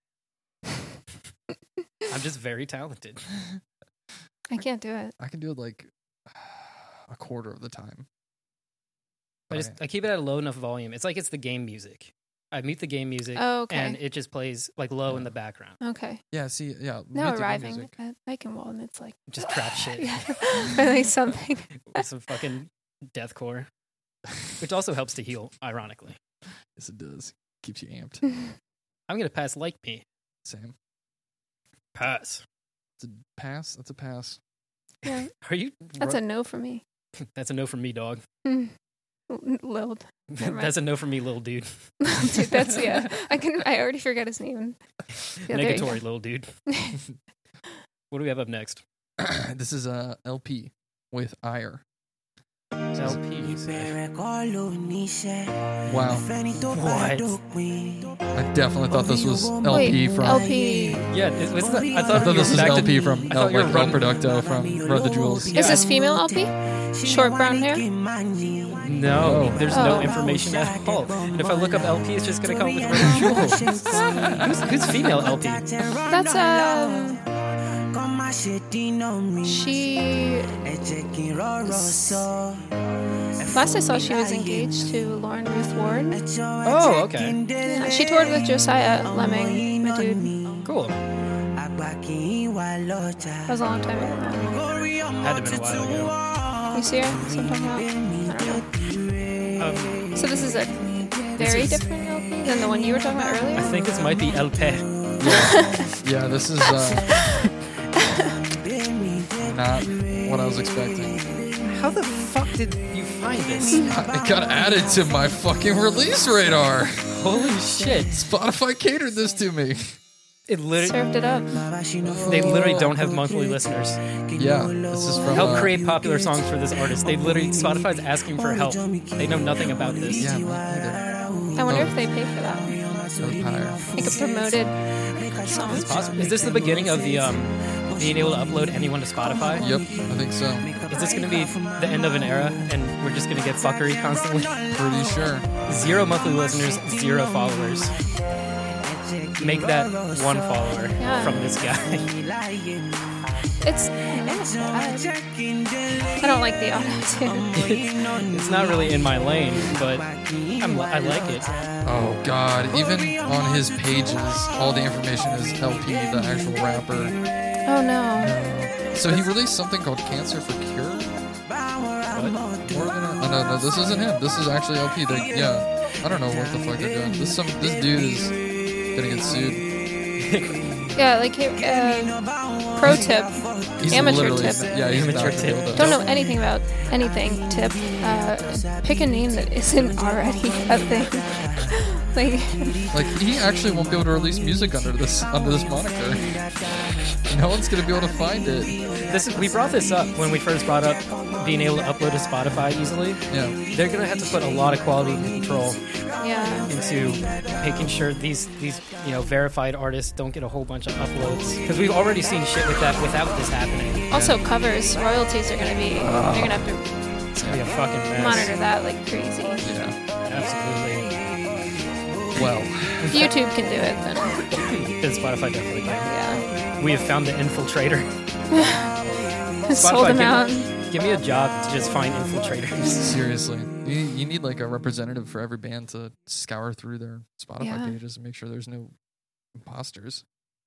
I'm just very talented. I can't do it. I can do it like a quarter of the time. I just I keep it at a low enough volume. It's like it's the game music. I mute the game music, Oh, okay. and it just plays like low in the background. Okay. Yeah, see, yeah. Now mute the game arriving music. at Iconwall, and it's like Just trap shit. yeah. Or like something. With some fucking deathcore, which also helps to heal, ironically. Yes, it does. Keeps you amped. I'm gonna pass like me. Sam. Pass. It's a pass. That's a pass. Yeah. Are you? That's a no for me. That's a no from me, dog. Lil. Never mind. That's a no from me, little dude. Dude, that's yeah. I can. I already forgot his name. Yeah, there you go. Negatory, little dude. What do we have up next? This is a L P with Ire. L P. Wow. What? I definitely thought this was L P Wait, from. L P. Yeah, it was the, I I thought, thought this was back L to- P I from El, thought you were like El run- Producto from Run the Jewels. Yeah, Is this I- female L P? Short brown hair? No, Oh. there's Oh. no information at all. And if I look up L P, it's just going to come up with Run Jewels. who's, who's female L P? That's um. She. Last I saw, she was engaged to Lauren Ruth Ward. Oh, okay. Yeah, she toured with Josiah Lemming, my dude. Cool. That was a long time ago. Had to have been a while ago. You see her? So I'm talking about. I don't know. Um, So this is a very is- different L P than the one you were talking about earlier. I think this might be L P. Yeah, this is uh, not what I was expecting. How the fuck did you find this? It got added to my fucking release radar. Holy shit. Spotify catered this to me. It literally, Served it up. they literally don't have monthly listeners. Yeah, this is from. Help uh, create popular songs for this artist. They literally, Spotify's asking for help. They know nothing about this. Yeah, me neither. I wonder if they pay for that. Higher. Like a promoted song. Possible. Is this the beginning of the um, being able to upload anyone to Spotify? Yep, I think so. Is this going to be the end of an era, and we're just going to get fuckery constantly? Pretty sure. Zero monthly listeners, zero followers. Make that one follower Yeah. from this guy. It's. I, I don't like the auto tune. It's not really in my lane, but I'm, I like it. Oh god, even on his pages, all the information is L P, the actual rapper. Oh no. So he released something called Cancer for Cure. What? More than a, oh, no, no, this isn't him. This is actually L P. They, yeah, I don't know what the fuck they're doing. This some this dude is gonna get sued. Yeah, like uh, pro tip, He's amateur literally- tip. Yeah, he's Amateur not tip. gonna be able to- Don't know anything about anything. Tip. Uh, pick a name that isn't already a thing. Like, Like he actually won't be able to release music under this under this moniker. No one's gonna be able to find it. This is, we brought this up when we first brought up being able to upload to Spotify easily. Yeah. They're gonna have to put a lot of quality control yeah. into making sure these these you know verified artists don't get a whole bunch of uploads, because we've already seen shit with that without this happening. Also, covers royalties are gonna be. Ah. You're gonna have to It's gonna be a fucking mess. monitor that like crazy. Yeah. Absolutely. Well. If YouTube can do it, then Then Spotify definitely can. yeah. We have found the infiltrator. Sold them give, out. Give me a job to just find infiltrators. Seriously, you, you need like a representative for every band to scour through their Spotify Yeah. pages and make sure there's no imposters.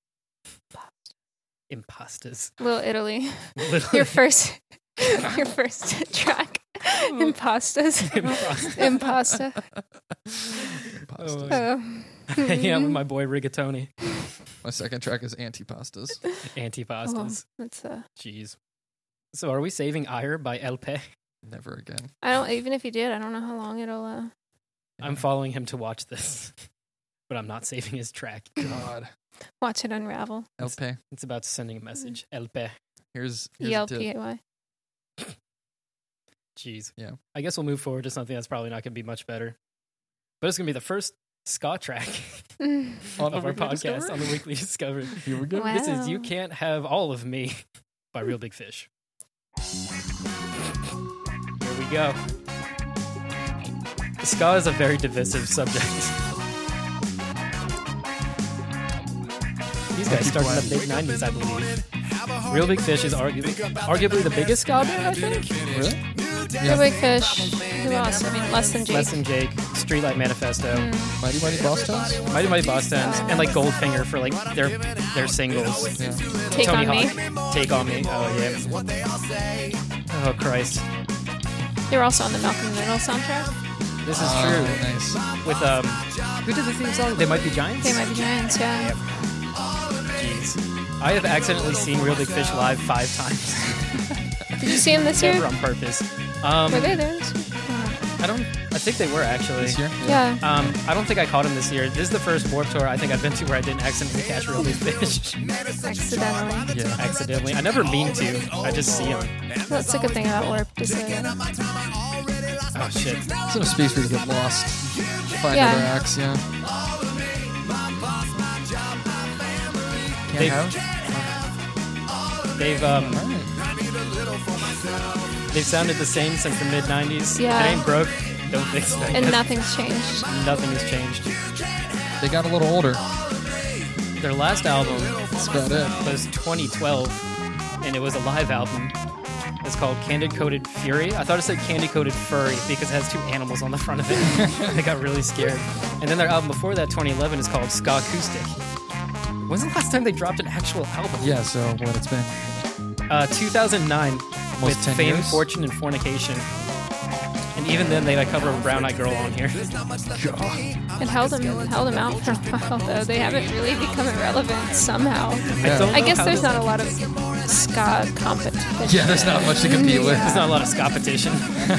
Imposters. Little Italy. Literally. Your first, your first track. Impastas. Impasta. Impasta. Imposters. Oh. Hanging out with my boy Rigatoni. My second track is Antipastas. Antipastas. Oh, that's uh. Jeez. So are we saving Ire by El Pe? Never again. I don't. Even if you did, I don't know how long it'll. Uh, I'm following him to watch this, but I'm not saving his track. God. watch it unravel. L P. It's about sending a message. El Pe. Here's, here's E a L tip. P A Y. Jeez. Yeah. I guess we'll move forward to something that's probably not going to be much better. But it's going to be the first ska track On of the our Weekly podcast Discovery? on the Weekly Discovery. Here we go. Wow. This is You Can't Have All of Me by Real Big Fish. Here we go. Ska is a very divisive subject. These guys started in the mid nineties, I believe. Real Big Fish is arguably, arguably the biggest ska band, I think. Really? Yeah. Big Fish. Who else? I mean, Less Than Jake. Less Than Jake, Streetlight Manifesto, Mighty Mighty Boss Tones? Mighty Mighty Boss Tones, and like Goldfinger for like their their singles. Yeah. Take Tony on Me. Hawk, Take on Me. Oh yeah. Oh Christ. They were also on the Malcolm in the Middle soundtrack. This is Oh, true. nice. With um, who did the theme song? They Might Be Giants. They Might Be Giants. Yeah. Jeez. I have accidentally seen Real Big Fish live five times. Did you see him this year? Never on purpose. Um, Were they there this year? Oh. I don't. I think they were actually. This year? Yeah. Um, I don't think I caught him this year. This is the first Warped Tour I think I've been to where I didn't accidentally catch Real Big Fish. Accidentally. Yeah, accidentally. I never mean to. I just see him. That's the good thing about Warped. Is that Oh shit. It's in a space where you get lost. Find Yeah. other acts, yeah. Can't They've- have? They've um, Alright. they've sounded the same since the mid nineties. Yeah. If it ain't broke, don't fix it. I and guess. nothing's changed. Nothing has changed. They got a little older. Their last album That's about it. was twenty twelve, and it was a live album. It's called Candy Coated Fury. I thought it said Candy Coated Furry because it has two animals on the front of it. I got really scared. And then their album before that, twenty eleven, is called Ska Acoustic. When's the last time they dropped an actual album? Yeah, so what it's been. Uh, two thousand nine, Almost with ten Fame, years? Fortune, and Fornication. And even then, they had a cover of Brown Eyed Girl on here. It held them held them out for a while though. They haven't really become irrelevant somehow. Yeah. don't I know guess how there's to- not a lot of ska competition. Yeah, there's not much to compete with. There's not a lot of competition.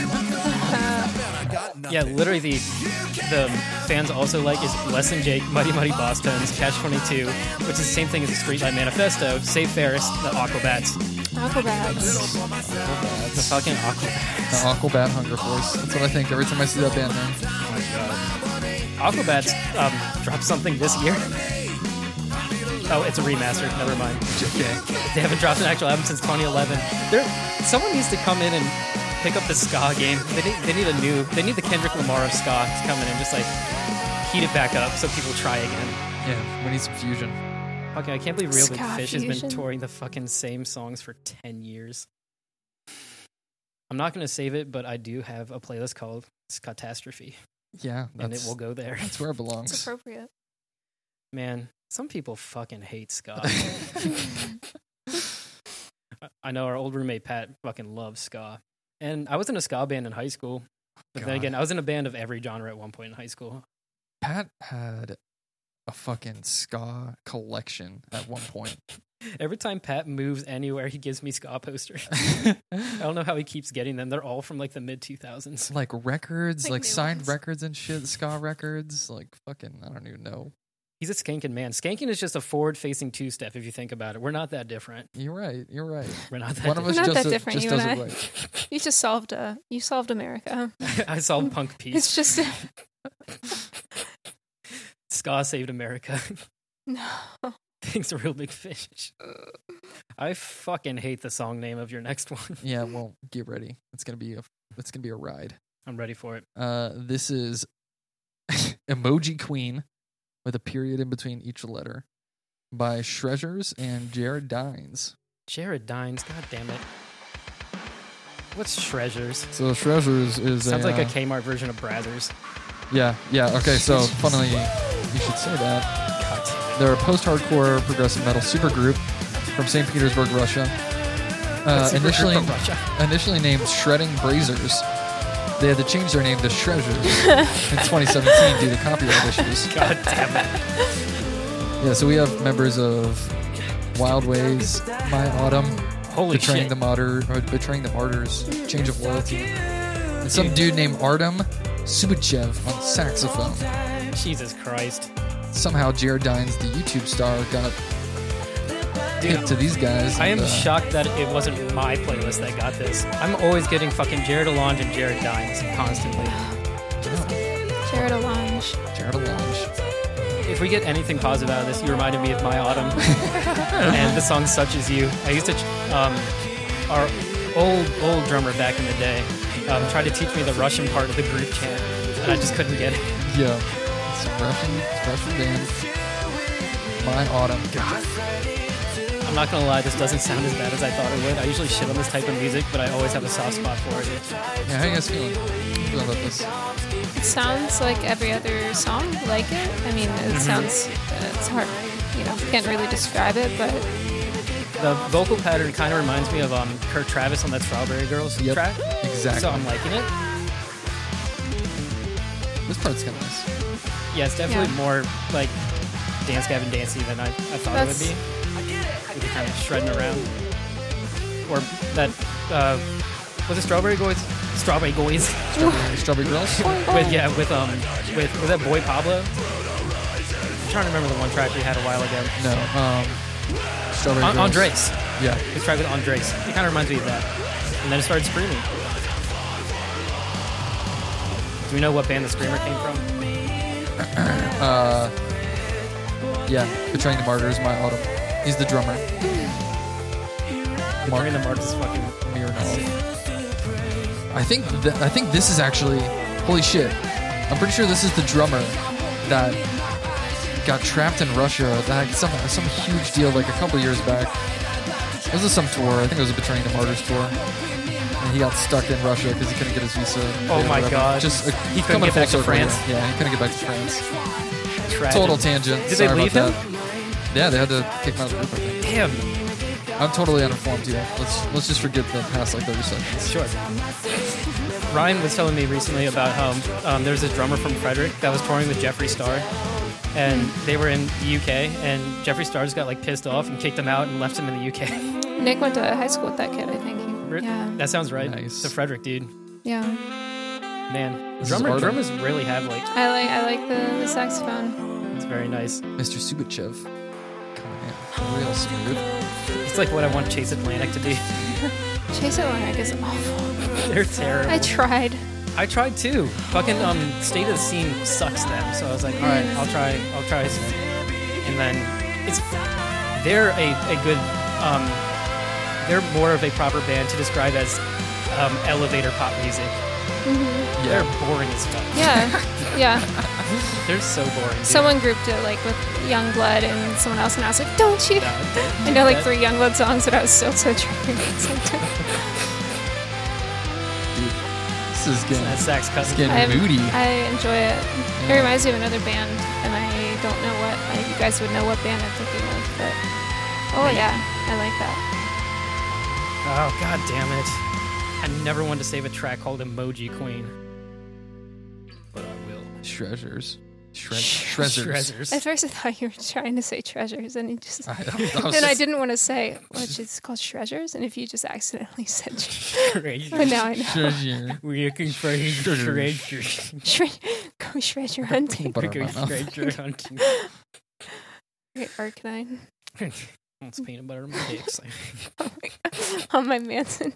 Yeah, literally the the fans also like is Less Than Jake, Mighty Mighty Boss Tones, Catch twenty-two, which is the same thing as the Streetlight Manifesto, Save Ferris, the Aquabats. Aquabats. The fucking Aquabats. The Aquabat Hunger Force. That's what I think every time I see that band name. Aquabats um, dropped something this year. Oh, it's a remaster. Never mind. Okay. They haven't dropped an actual album since twenty eleven. There, someone needs to come in and pick up the ska game. They need, they need a new. They need the Kendrick Lamar of ska to come in and just like heat it back up so people try again. Yeah, we need some fusion. Okay, I can't believe Real Big Ska Fish has fusion. been touring the fucking same songs for ten years. I'm not going to save it, but I do have a playlist called Scatastrophe, Yeah, and it that's, will go there. that's where it It's belongs. appropriate. Man, some people fucking hate ska. I- I know our old roommate Pat fucking loves ska. And I was in a ska band in high school. But then God. again, I was in a band of every genre at one point in high school. Pat had a fucking ska collection at one point. Every time Pat moves anywhere, he gives me ska posters. I don't know how he keeps getting them. They're all from like the mid two thousands. Like records, Like like, new signed ones. records and shit, ska records. Like fucking, I don't even know. He's a skanking man. Skanking is just a forward-facing two-step if you think about it. We're not that different. You're right. You're right. We're not that One of us We're not just, that uh, different, just you does and it I. right. You just solved uh you solved America. different. I saw punk peace. It's just Ska saved America. no. Thanks a real big fish. I fucking hate the song name of your next one. Yeah. Well, get ready. It's gonna be a. It's gonna be a ride. I'm ready for it. Uh, this is Emoji Queen with a period in between each letter by Treasures and Jared Dines. Jared Dines, god damn it. What's Treasures? So Treasures is Sounds a, like a uh, Kmart version of Brazzers. yeah, yeah. Okay, so funnily, you should say that. God damn it. They're a post-hardcore progressive metal supergroup from Saint Petersburg, Russia. Uh, Supergroup initially, from Russia. initially named Shredding Brazers, they had to change their name to Treasures in twenty seventeen due to copyright issues. God damn it. Yeah, so we have members of Wild Ways, My Autumn, Holy Betraying shit. the Martyr, or Betraying the Martyrs, Change of Loyalty, and some dude named Artem Subachev on saxophone. Jesus Christ. Somehow Jared Dines, the YouTube star, got Dude, hip to these guys. I am and, uh, shocked that it wasn't my playlist that got this. I'm always getting fucking Jared Alonge and Jared Dines constantly. Jared Alonge. Jared Alonge. If we get anything positive out of this, you reminded me of My Autumn and the song Such As You. I used to, um, our old, old drummer back in the day um, tried to teach me the Russian part of the group chant, and I just couldn't get it. Yeah. It's a Russian, it's a Russian band. My Autumn. I'm not gonna lie, this doesn't sound as bad as I thought it would. I usually shit on this type of music, but I always have a soft spot for it. Yeah, how you guys feeling? How you feeling about this? It sounds like every other song like it. I mean, Mm-hmm. it sounds uh, it's hard, you know, can't really describe it, but The vocal pattern kind of reminds me of um, Kurt Travis on that Strawberry Girls Yep, track, exactly. so I'm liking it. This part's kind of nice. Yeah, it's definitely Yeah. more like Dance Gavin Dancey than I, I thought That's- it would be. With it kind of shredding around. Or that, uh, was it Strawberry Boys? Strawberry Boys. Strawberry, Strawberry Girls? with, yeah, with, um, with, was that Boy Pablo? I'm trying to remember the one track we had a while ago. No. Um, Strawberry An- Girls. Andres. Yeah. This track with Andres. It kind of reminds me of that. And then it started screaming. Do we know what band the screamer came from? Uh, yeah. Betraying the Martyrs, My Autumn. He's the drummer. Mark Betraying the Martyrs is fucking Mironov. I think th- I think this is actually holy shit. I'm pretty sure this is the drummer that got trapped in Russia. That had some some huge deal like a couple years back. This is some tour. I think it was a Betraying the Martyrs tour. And he got stuck in Russia because he couldn't get his visa. Oh or my whatever. God. Just uh, He couldn't coming get back full to circle here. France? Yeah, he couldn't get back to France. tragic. Total tangent. Did Sorry they leave about him? that. Yeah, they had to kick him out of the group. I think. Damn. I'm totally uninformed here. Let's let's just forget the past like thirty seconds. Sure. Ryan was telling me recently about how um, there's this drummer from Frederick that was touring with Jeffree Star, and they were in the U K, and Jeffree Star just got like pissed off and kicked him out and left him in the U K. Nick went to high school with that kid, I think. Yeah. That sounds right. Nice. It's a Frederick dude. Yeah. Man, This is drummer, Artem. drummers really have like, I like I like the, the saxophone. it's very nice. Mister Subachev coming in real smooth. It's like what I want Chase Atlantic to be. Chase Atlantic is awful. They're terrible. I tried. I tried too. Fucking um, State of the Scene sucks them. So I was like, all right, I'll try. I'll try. And then it's they're a, a good. Um, they're more of a proper band to describe as um, elevator pop music. They're boring as fuck. Yeah. Yeah. They're so boring. Dude. Someone grouped it like with Youngblood and someone else, and I was like, "Don't you?" No, don't I know like do three Youngblood songs, but I was still so triggered. This is getting, that sax cut. it's getting I, moody. I enjoy it. It reminds me of another band, and I don't know what. I think you guys would know what band I'm thinking of, but oh yeah, I like that. Oh god damn it! I never wanted to save a track called Emoji Queen. But I will. Treasures. Shre- Shrezzers. Shrezzers. At first, I thought you were trying to say treasures, and you just I, I was and just, I didn't want to say, which is called treasures. And if you just accidentally said, Treasures. but now I know. Treasure. We're looking for treasures. Shred, go treasure hunting. Butter We're in my going mouth. treasure hunting. Great Arcanine. It's peanut butter on my dick. so- Oh my God. On my Manson.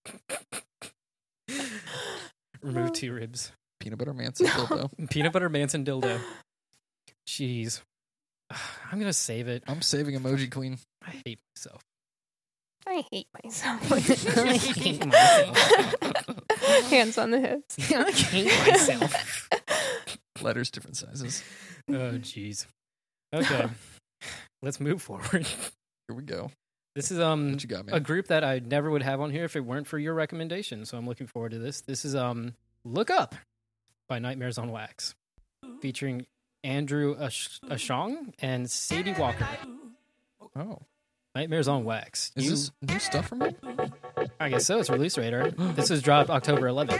Remove two ribs. Peanut butter Manson dildo. Peanut butter Manson dildo. Jeez. I'm gonna save it. I'm saving Emoji Queen. I hate myself. I hate myself. I hate myself. Hands on the hips. I hate myself. Letters, different sizes. Oh, jeez. Okay. Let's move forward. Here we go. This is um What you got, man? a group that I never would have on here if it weren't for your recommendation. So I'm looking forward to this. This is um Look Up by Nightmares on Wax, featuring Andrew Ash- Ashong and Sadie Walker. Oh. Nightmares on Wax. Is You- this new stuff from me? I guess so. It's Release Radar. This was dropped October eleventh.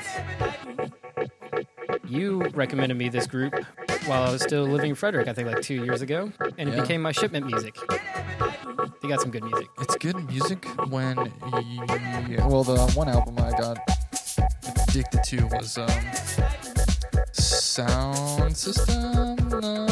You recommended me this group while I was still living in Frederick, I think like two years ago, and it Yeah. became my shipment music. They got some good music. It's good music when you, well, the one album I got addicted to was um, Sound System. Uh,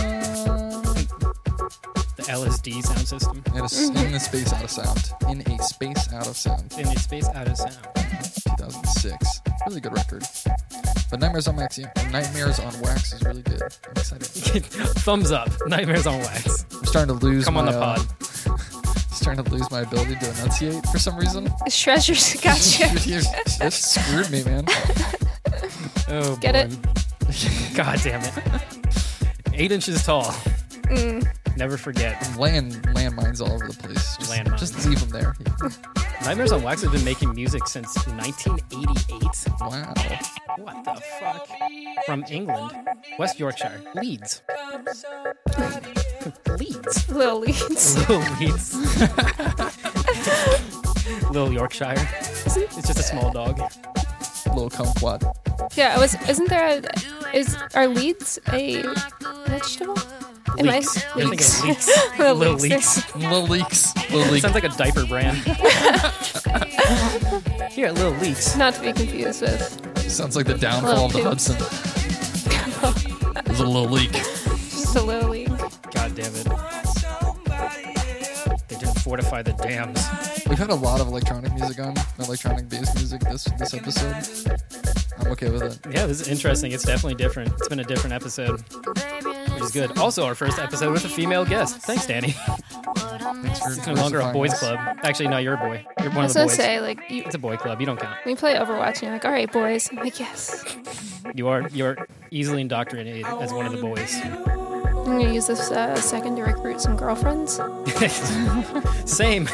The L S D sound system. in, a, s- in the space out of sound. In a space out of sound. In a space out of sound. two thousand six. Really good record. But Nightmares on Wax, Nightmares on Wax is really good. I'm excited. Thumbs up. Nightmares on Wax. I'm starting to lose Come my, on the pod. Uh, starting to lose my ability to enunciate for some reason. Treasures got you. You just screwed me, man. Oh, Get boy. it? God damn it. Eight inches tall. Mm. Never forget. Land landmines all over the place. Just, Landmines. just leave them there. Nightmares on Wax have been making music since nineteen eighty-eight. Wow. What the fuck? From England, West Yorkshire, Leeds. Leeds. Little leads. Little Leeds. Little Yorkshire. It's just a small dog. Little kumquat. Yeah, I was. Isn't there a? Is are leeds a vegetable? Am I- Leeks. You're leeks. thinking leeks. Little Little leeks. leeks. Little leaks. Little leak. Sounds like a diaper brand. Here at Little Leaks. Not to be confused with Sounds like the downfall of the Little Hudson. There's a little leak. just a little leak. God damn it. They didn't fortify the dams. We've had a lot of electronic music on, electronic based music this this episode. I'm okay with it. Yeah, this is interesting. It's definitely different. It's been a different episode, which is good. Also, our first episode with a female guest. Thanks, Danny. Thanks for It's no longer a diversifying boys us. club. Actually, no, you're a boy. You're one I of was the gonna boys. say, like, you, It's a boy club. You don't count. we play Overwatch, and you're like, all right, boys. I'm like, yes. You are you're easily indoctrinated as one of the boys. I'm gonna use this uh, second to recruit some girlfriends. Same.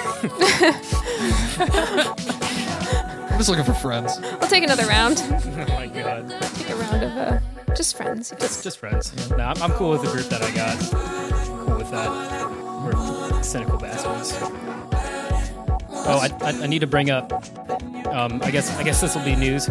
I'm just looking for friends. We'll take another round. Oh my god. Take a round of uh, just friends. Just just friends. No, I'm, I'm cool with the group that I got. Cool with that. We're cynical bastards. Oh, I, I, I need to bring up. Um, I guess I guess this will be news.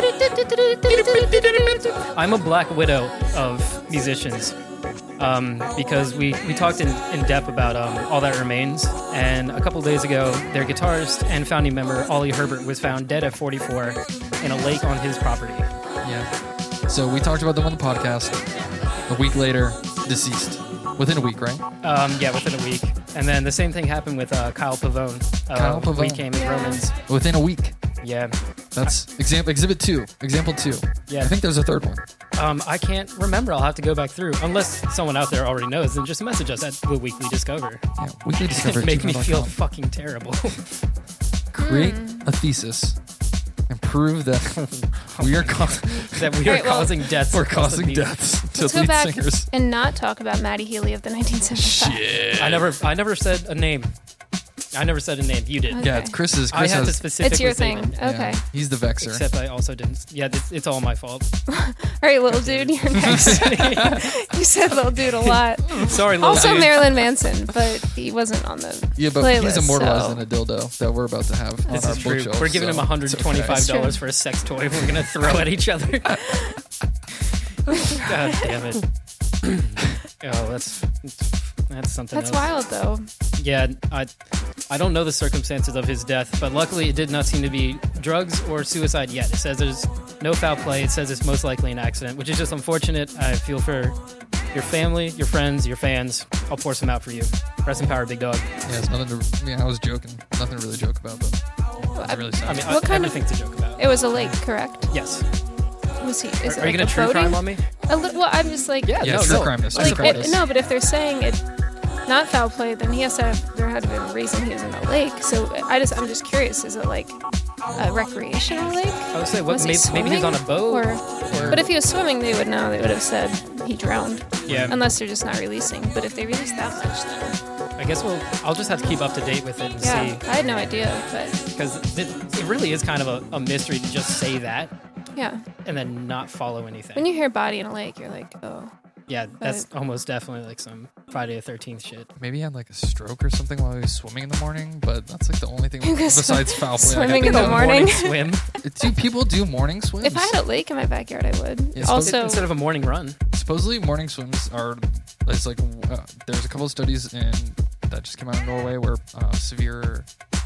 I'm a Black Widow of musicians. Um, because we, we talked in, in depth about um, All That Remains, and a couple days ago, their guitarist and founding member, Ollie Herbert, was found dead at forty-four in a lake on his property. Yeah. So we talked about them on the podcast. A week later, deceased. Within a week, right? Um, yeah, within a week. And then the same thing happened with uh, Kyle Pavone. Uh, Kyle Pavone. We came in Yeah. Romans. Within a week. Yeah. That's example exhibit two. Example two. Yeah. I think there's a third one. Um, I can't remember. I'll have to go back through. Unless someone out there already knows, then just message us at The Weekly Discover. Yeah. Weekly discover. Make me feel fucking terrible. Create a thesis and prove that we are ca- that we are Alright, well, causing deaths. we're across the causing music. deaths to Let's go lead back singers. and not talk about Maddie Healy of the nineteen seventy-five. Shit. I never, I never said a name. I never said a name. You did. Okay. Yeah, it's Chris's. I Chris had to has, specifically It's your say thing. it. yeah, Okay. he's the vexer. Except I also didn't. Yeah, it's, it's all my fault. All right, little dude, you're next. You said little dude a lot. Sorry, little Also dude. Marilyn Manson, but he wasn't on the Yeah, but playlist, he's immortalized so. in a dildo that we're about to have on This our is true. bookshelf. We're giving so him one hundred twenty-five dollars That's true. for a sex toy we're going to throw at each other. God damn it. Oh, that's that's something That's else. wild, though. Yeah, I I don't know the circumstances of his death, but luckily it did not seem to be drugs or suicide yet. It says there's no foul play. It says it's most likely an accident, which is just unfortunate. I feel for your family, your friends, your fans. I'll pour some out for you. Rest in power, big dog. Yeah, it's nothing to. Yeah, I was joking. Nothing to really joke about, but it's really sad. I mean, What I, kind of- everything's a joke about. It was a lake, correct? Yes. Was he? Is Are, it are you like going a to true boating? crime on me? A li- well, I'm just like, Yeah, yeah, no, true no. crime. True like crime. it, no, but if they're saying it not foul play, then he has to have. There had to be a reason he was in the lake. So I just, I'm just curious. Is it like a recreational lake? I would say, what, Was he maybe, maybe he was on a swimming? boat. Or, or- but if he was swimming, they would know. They would have said he drowned. yeah, Unless they're just not releasing. But if they release that much, then I guess we'll. I'll just have to keep up to date with it and yeah, see, I had no idea. But because it, it really is kind of a, a mystery to just say that yeah, and then not follow anything. when you hear body in a lake, you're like, oh, yeah, that's almost definitely like some Friday the thirteenth shit. Maybe he had like a stroke or something while he was swimming in the morning, but that's like the only thing Because besides foul play. I swimming can in the think of. morning. swim Do people do morning swims? if I had a lake in my backyard, I would. Yeah, so also, instead of a morning run. Supposedly morning swims are. It's like uh, there's a couple of studies in that just came out in Norway where uh, severe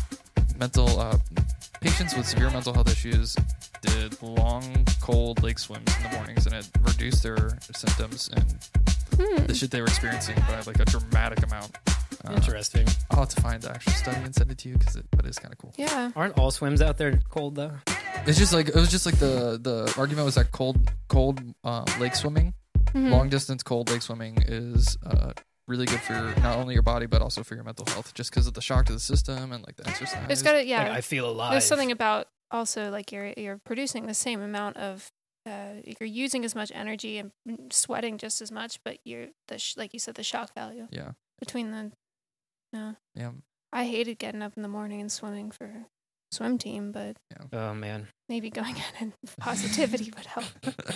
mental uh, patients with severe mental health issues did long cold lake swims in the mornings, and it reduced their symptoms and hmm. the shit they were experiencing by like a dramatic amount. Uh, Interesting. I'll have to find the actual study and send it to you because it, but it's kind of cool. yeah. Aren't all swims out there cold though? It's just like it was just like the the argument was that cold cold uh, lake swimming, Mhm. long distance cold lake swimming is uh, really good for your, not only your body but also for your mental health, just because of the shock to the system and like the exercise. It's got to, yeah. Like, I feel alive. There's something about also like you're you're producing the same amount of, uh, you're using as much energy and sweating just as much, but you're the sh- like you said, the shock value Yeah, between the. No, yeah. I hated getting up in the morning and swimming for swim team, but Oh man. maybe going in and positivity would help.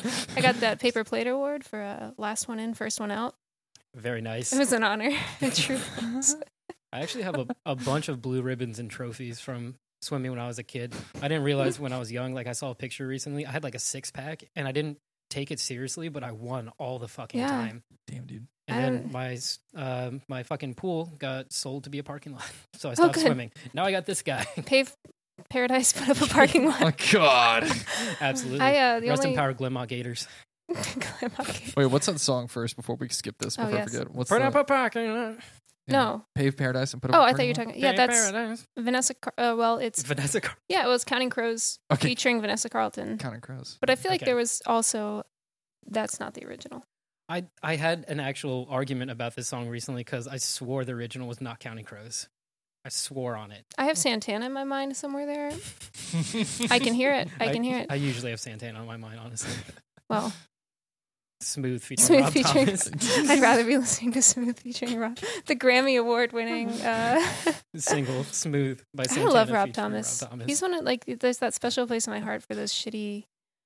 I got that paper plate award for uh, last one in, first one out. Very nice. It was an honor. It truly was. I actually have a, a bunch of blue ribbons and trophies from swimming when I was a kid. I didn't realize when I was young, like I saw a picture recently, I had like a six pack and I didn't take it seriously, but I won all the fucking Yeah. time. Damn, dude. And I then don't- my s- uh, my fucking pool got sold to be a parking lot, so I Oh, stopped good. swimming. Now I got this guy. Pave Paradise put up a parking lot. Oh God. Absolutely. I uh, the Rest only in power, Glenmont Gators. Okay. Wait, what's that song first before we skip this? Oh, Before I yes. forget, what's Put the, up a parking lot. yeah, No. Pave Paradise and put up. Oh, a I thought you were parking lot? talking. Yeah, that's Paradise. Vanessa. Car- uh, well, it's Vanessa. Car- yeah, it was Counting Crows Okay. featuring Vanessa Carlton. Counting Crows. But I feel like Okay. there was also that's not the original. I I had an actual argument about this song recently because I swore the original was not Counting Crows. I swore on it. I have Santana in my mind somewhere there. I can hear it. I can hear it. I usually have Santana on my mind, honestly. Well, Smooth featuring Smooth Rob featuring. Thomas. I'd rather be listening to Smooth featuring Rob, the Grammy Award winning. Uh, Single Smooth by I Santana. love Rob featuring Thomas. Rob Thomas. He's one of like there's that special place in my heart for those shitty,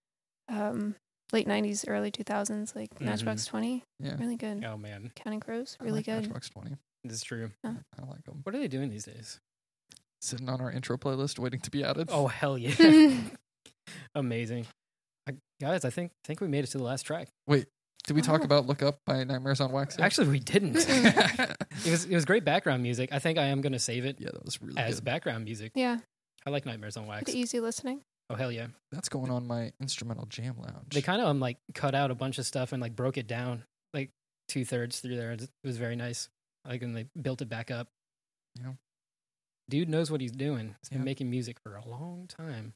um, late nineties, early two thousands like Mhm. Matchbox Twenty. Yeah. Really good. Oh man, Counting Crows, I really like good. Matchbox twenty. this is true. I like them. What are they doing these days? Sitting on our intro playlist, waiting to be added. Oh hell yeah! Amazing, I, guys. I think think we made it to the last track. Wait, did we talk Oh. about "Look Up" by Nightmares on Wax? yet? Actually, we didn't. yeah, it was it was great background music. I think I am gonna save it that was really as good. background music. Yeah, I like Nightmares on Wax. good easy listening. Oh hell yeah! That's going on my instrumental jam lounge. They kind of um, like cut out a bunch of stuff and like broke it down like two thirds through there. It was very nice. Like when they built it back up. Yeah. Dude knows what he's doing. He's been Yeah. making music for a long time.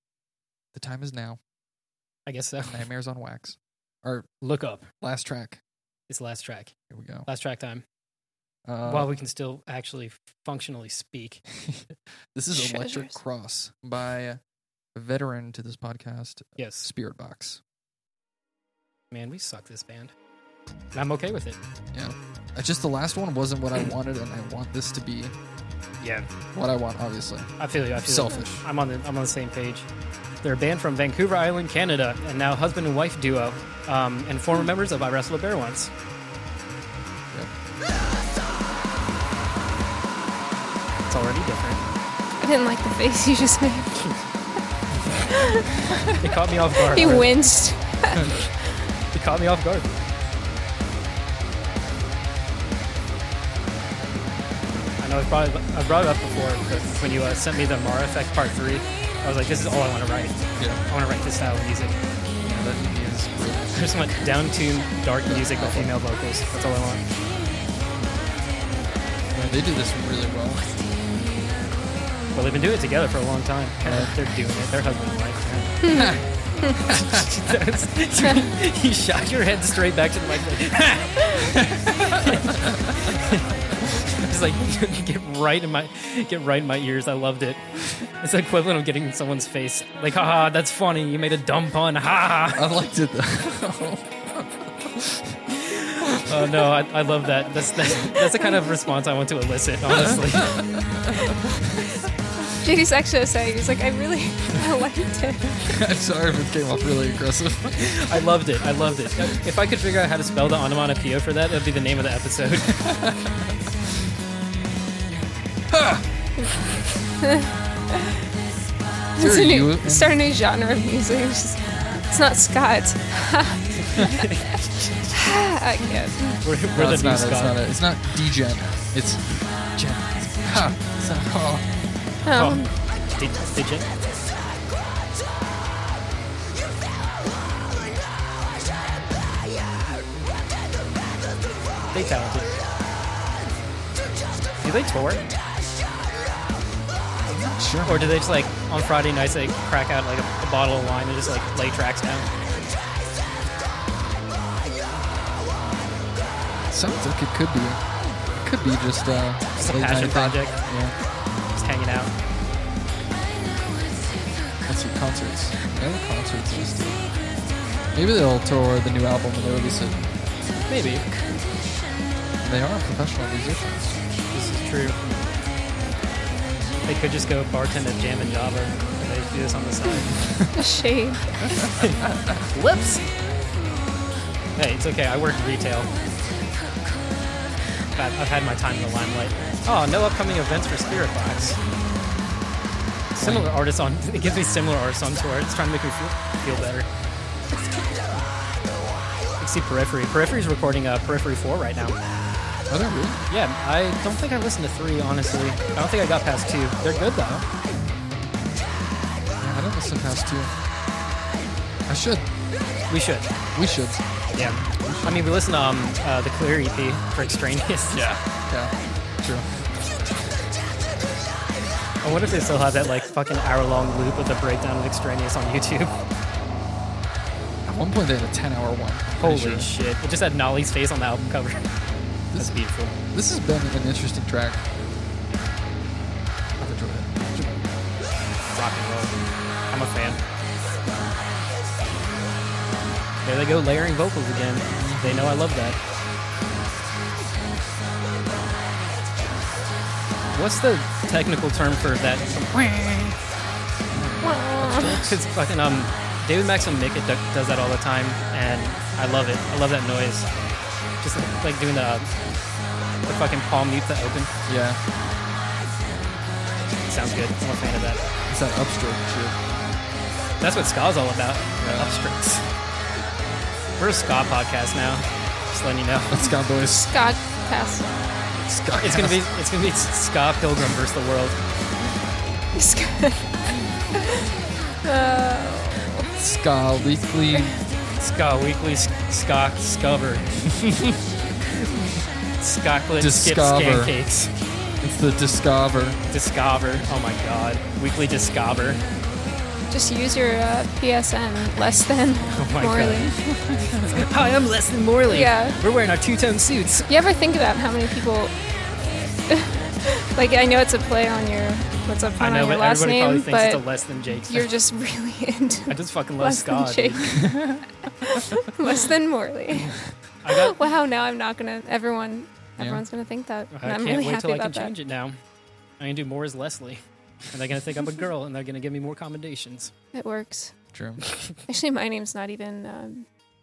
The time is now. I guess so. Nightmares on Wax. Our Look up. last track. It's the last track. Here we go. Last track time. Uh, While we can still actually functionally speak. this is Electric Treasures. Cross by a veteran to this podcast, Yes. Spirit Box. Man, we suck this band. And I'm okay with it. Yeah. Uh, just the last one wasn't what I wanted, and I want this to be. Yeah. what I want, obviously. I feel you. I feel Selfish. You. I'm on the I'm on the same page. They're a band from Vancouver Island, Canada, and now husband and wife duo, um, and former members of I Wrestled a Bear Once. Yep. It's already different. I didn't like the face you just made. It caught me off guard. He Right? winced. It caught me off guard. I know I brought it, I brought it up before, but when you uh, sent me the Mara Effect Part three, I was like, this is all I want to write. Yeah. I want to write this style of music. Yeah, that E P is really I just want down-tuned, dark music with female vocals. That's all I want. Yeah, they do this really well. Well, they've been doing it together for a long time. And Yeah. they're doing it. They're husband and wife. That's- you shot your head straight back to the mic. It's like get right in my get right in my ears. I loved it. It's the equivalent of getting in someone's face. Like, haha, that's funny. You made a dumb pun. Ha ha. I liked it though. Oh no, I, I love that. That's, that's that's the kind of response I want to elicit. Honestly, J D's actually saying, he's like, I really I liked it. I'm sorry if it came off really aggressive. I loved it. I loved it. If I could figure out how to spell the onomatopoeia for that, that'd be the name of the episode. It's a Are new, you- start a new genre of music. It's, just, it's not Scott. I can't. We're, we're No, the it's new not. It's Scott. not. It's not degen. It's gen. Ha. It's not, oh. Um, Oh, did, did you? They talented. Do they tour? Sure. Or do they just like, on Friday nights, they crack out like a, a bottle of wine and just like lay tracks down? Sounds like it could be. It could be just uh, Just a late passion night thing. project. Yeah. Just hanging out. Let's see, concerts. Yeah, the concerts just. Maybe they'll tour the new album when they release it. Maybe. They are professional musicians. This is true. They could just go bartend at Jam and Java and they just do this on the side. the shade. Whoops! Hey, it's okay. I work retail. I've, I've had my time in the limelight. Oh, no upcoming events for Spirit Box. Similar artists on. It gives me similar artists on tour. It's trying to make me feel, feel better. You can see Periphery. Periphery's recording uh, Periphery four right now. Are they really? Yeah, I don't think I listened to three, honestly. I don't think I got past two. They're good, though. Yeah, I don't listen past two. I should. We should. We should. Yeah. I mean, we listened to um, uh, the Clear E P for Extraneous. Yeah. Yeah. True. I wonder if they still have that, like, fucking hour-long loop of the breakdown of Extraneous on YouTube. At one point they had a ten-hour one. Holy Pretty sure. shit. It just had Nolly's face on the album cover. That's beautiful. This has been an interesting track. I've enjoyed it. Enjoyed it. Rock and roll. I'm a fan. There they go, layering vocals again. They know I love that. What's the technical term for that? Because fucking um, David Maxim Mickett do- does that all the time, and I love it. I love that noise. Just like, like doing the the fucking palm mute that open. Yeah. Sounds good. I'm a fan of that. It's that upstroke shit. That's what ska's all about. Yeah. Upstrokes. We're a ska podcast now. Just letting you know. Let's go, boys. Scott pass. Ska. It's gonna be it's gonna be Ska Pilgrim versus the world. Scott. uh, Ska Weekly. Ska Weekly s- Ska Discover. Skaklet Skip Discover. Scan Cakes. It's the Discover. Discover. Oh my god. Weekly Discover. just use your uh, P S N less than Oh my Morley. Hi, I'm Less Than Morley. Yeah. We're wearing our two-tone suits. You ever think about how many people? Like, I know it's a play on your what's up I on know, your but last everybody probably name, thinks it's a but Less Than Jake. you're just really into I just fucking love less than ska. Jake. dude. Less than Morley. I got. Wow, now I'm not gonna. Everyone, Yeah. everyone's gonna think that. I And I'm can't really wait happy till I about can that. change it now. I'm gonna do more as Leslie, and they're gonna think I'm a girl, and they're gonna give me more commendations. It works. True. Actually, my name's not even. Um,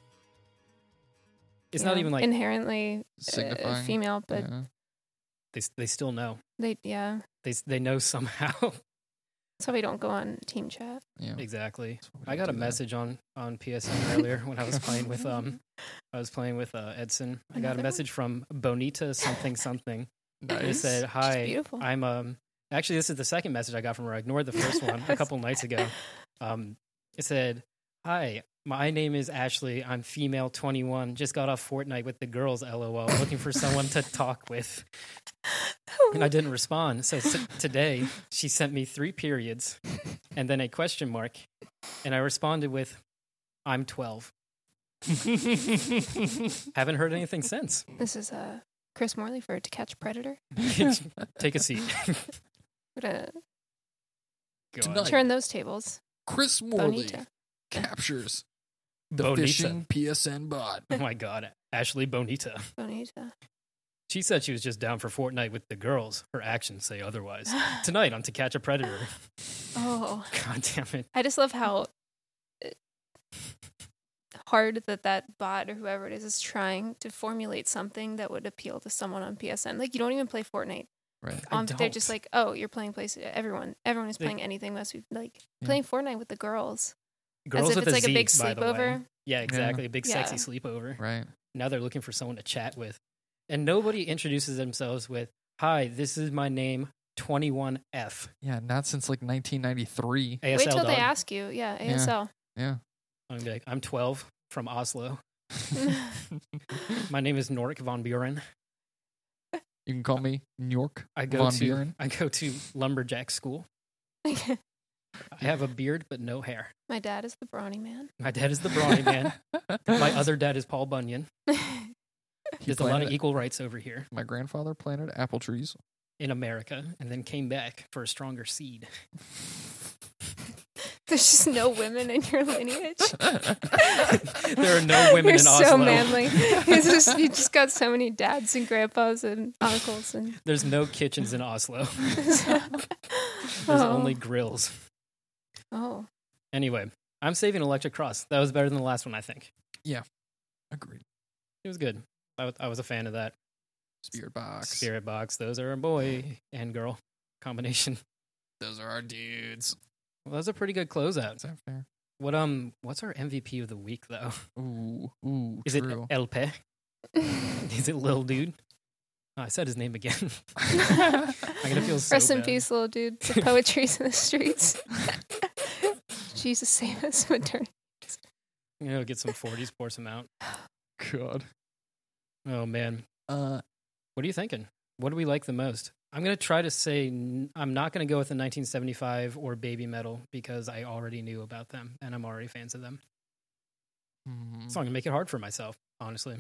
It's you not know, even like inherently uh, Signifying. female, but Yeah. they they still know. they yeah. They they know somehow. That's why we don't go on team chat. Yeah. Exactly. That's why we I don't got a do that. message on, on P S N earlier when I was playing with um I was playing with uh, Edson. I got Another a one? message from Bonita something something. It Nice. said, "Hi, beautiful. I'm um actually this is the second message I got from her. I ignored the first one a couple nights ago. Um, it said, "Hi, my name is Ashley. I'm female, twenty-one. Just got off Fortnite with the girls. LOL. Looking for someone to talk with." And I didn't respond. So t- today she sent me three periods and then a question mark, and I responded with, "I'm twelve." Haven't heard anything since. This is uh, Chris Morley for To Catch a Predator. Take a seat. We're gonna God. Tonight. turn those tables. Chris Morley Bonita. captures the Bonita. fishing P S N bot. Oh my God, Ashley Bonita. Bonita. She said she was just down for Fortnite with the girls. Her actions say otherwise. Tonight on To Catch a Predator. Oh, God damn it. I just love how uh, hard that that bot or whoever it is is trying to formulate something that would appeal to someone on P S N. Like, you don't even play Fortnite. Right. I Um, they're just don't. like, oh, you're playing place. Everyone, everyone is They- playing anything. Must be like Yeah. playing Fortnite with the girls. Girls As if with it's a like a Z, big by the way. sleepover. Yeah, exactly. A big Yeah. sexy sleepover. Right. Now they're looking for someone to chat with. And nobody introduces themselves with, "Hi, this is my name, twenty-one F. Yeah. Not since like nineteen ninety-three. A S L Wait till dog." they ask you. Yeah, A S L. Yeah. I'm gonna be like, "I'm twelve from Oslo. My name is Nork von Buren. You can call me New York I go Von to Buren. I go to lumberjack school. I have a beard but no hair. My dad is the brawny man. My dad is the brawny man. My other dad is Paul Bunyan. He There's a lot of planted- equal rights over here My grandfather planted apple trees. in America and then came back for a stronger seed." There's just no women in your lineage. There are no women You're in so Oslo. manly. It's just, you just got so many dads and grandpas and uncles and. There's no kitchens in Oslo. There's Oh. only grills. Oh, Anyway, I'm saving Electric Cross. That was better than the last one, I think. Agreed. It was good. I was, I was a fan of that. Spirit box. Spirit Box. Those are a boy and girl combination. Those are our dudes. Well, that was a pretty good closeout. Is that fair? What um? What's our M V P of the week though? Ooh. Ooh. Is true. it El Pe? Is it Lil Dude? Oh, I said his name again. I'm gonna feel so rest in bad. peace, little dude. The poetry's in the streets. Jesus save us, maternity. I'm gonna get some forties, pour some out. God. Oh man, Uh. what are you thinking? What do we like the most? I'm gonna try to say n- I'm not gonna go with the nineteen seventy-five or Baby Metal because I already knew about them and I'm already fans of them. hmm. So I'm gonna make it hard for myself, honestly.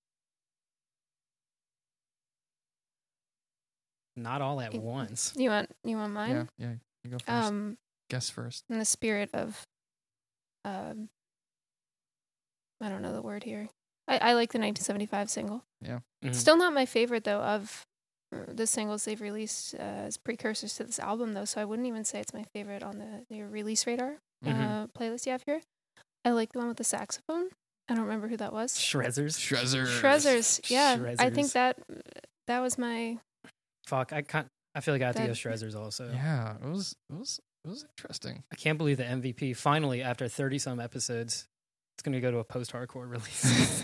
Not all at You- once. You want you want mine? Yeah. Yeah. You go first. Um, Guess first. in the spirit of, um, I don't know the word here. I, I like the nineteen seventy-five single. Mhm. Still not my favorite though of uh, the singles they've released uh, as precursors to this album though. So I wouldn't even say it's my favorite on the, the release radar uh, Mhm. playlist you have here. I like the one with the saxophone. I don't remember who that was. Shrezzers. Shrezzers. Shrezzers. Yeah, I think Shrezzers. that that was my. Fuck, I can't. I feel like I have to That- go Shrezzers also. Yeah. It was. It was. It was interesting. I can't believe the M V P finally, after thirty some episodes, it's going to go to a post hardcore release.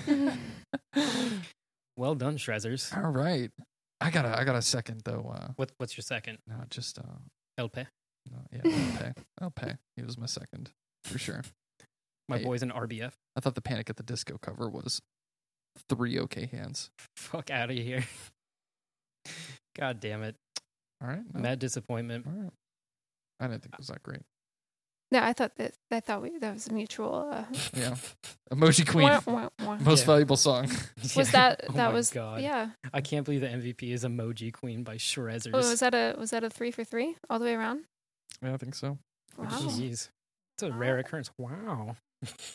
Well done, Shrezzers. All right. I got a. I got a second though. Uh. What, what's your second? No, just uh. El Pe? No, yeah. I'll pay. I'll pay. He was my second for sure. My Hey. boy's in R B F. I thought the Panic at the Disco cover was three OK hands. Fuck out of here. God damn it. All right. no, Mad disappointment. All right. I didn't think it was that great. No, I thought that I thought we, that was a mutual. Uh, Yeah. Emoji Queen. wah, wah, wah. Most Yeah. valuable song. Was that Oh that my was God. yeah? I can't believe the M V P is Emoji Queen by Shrezzers. Oh, was that a was that a three for three all the way around? Yeah, I think so. Wow. Jeez. It's a rare occurrence. Wow.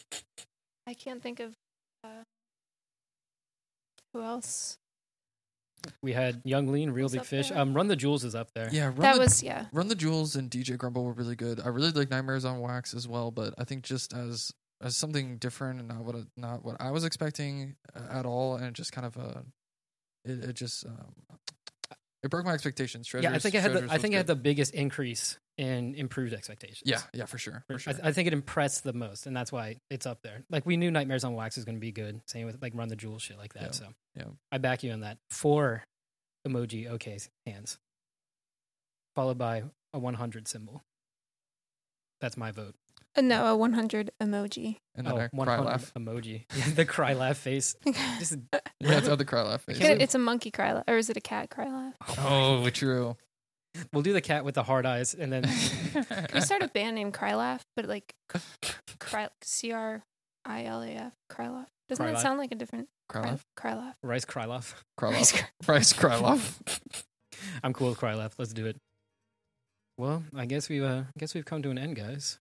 I can't think of uh, who else. We had Young Lean, Real What's Big up Fish. there? Um, Run the Jewels is up there. Yeah, Run That the, was yeah. Run the Jewels and D J Grumble were really good. I really like Nightmares on Wax as well, but I think just as as something different and not what not what I was expecting at all, and just kind of a it, it just um, it broke my expectations. Treasures, yeah, I think I had the, Treasures I was think I had good. the biggest increase in improved expectations. Yeah, yeah, for sure, for sure. I, I think it impressed the most, and that's why it's up there. Like we knew Nightmares on Wax was going to be good. Same with like Run the Jewels, shit like that. Yeah, So yeah. I back you on that. Four emoji okay hands, followed by a one hundred symbol. That's my vote. Uh, no, a one hundred emoji. And then Oh, a one cry hundred laugh. emoji. the cry laugh face. Just, Yeah, it's the cry laugh face. It- it's a monkey cry laugh, or is it a cat cry laugh? Oh, true. we'll do the cat with the hard eyes, and then Can we start a band named Cry Laugh, but like cry, C R I L A F, Cry Laugh? Doesn't Cry that Laugh? sound like a different Cry cry, laugh. cry laugh? Rice cry laugh. Cry laugh. Rice cry laugh. I'm cool with cry laugh. Let's do it. Well, I guess we uh, I guess we've come to an end, guys.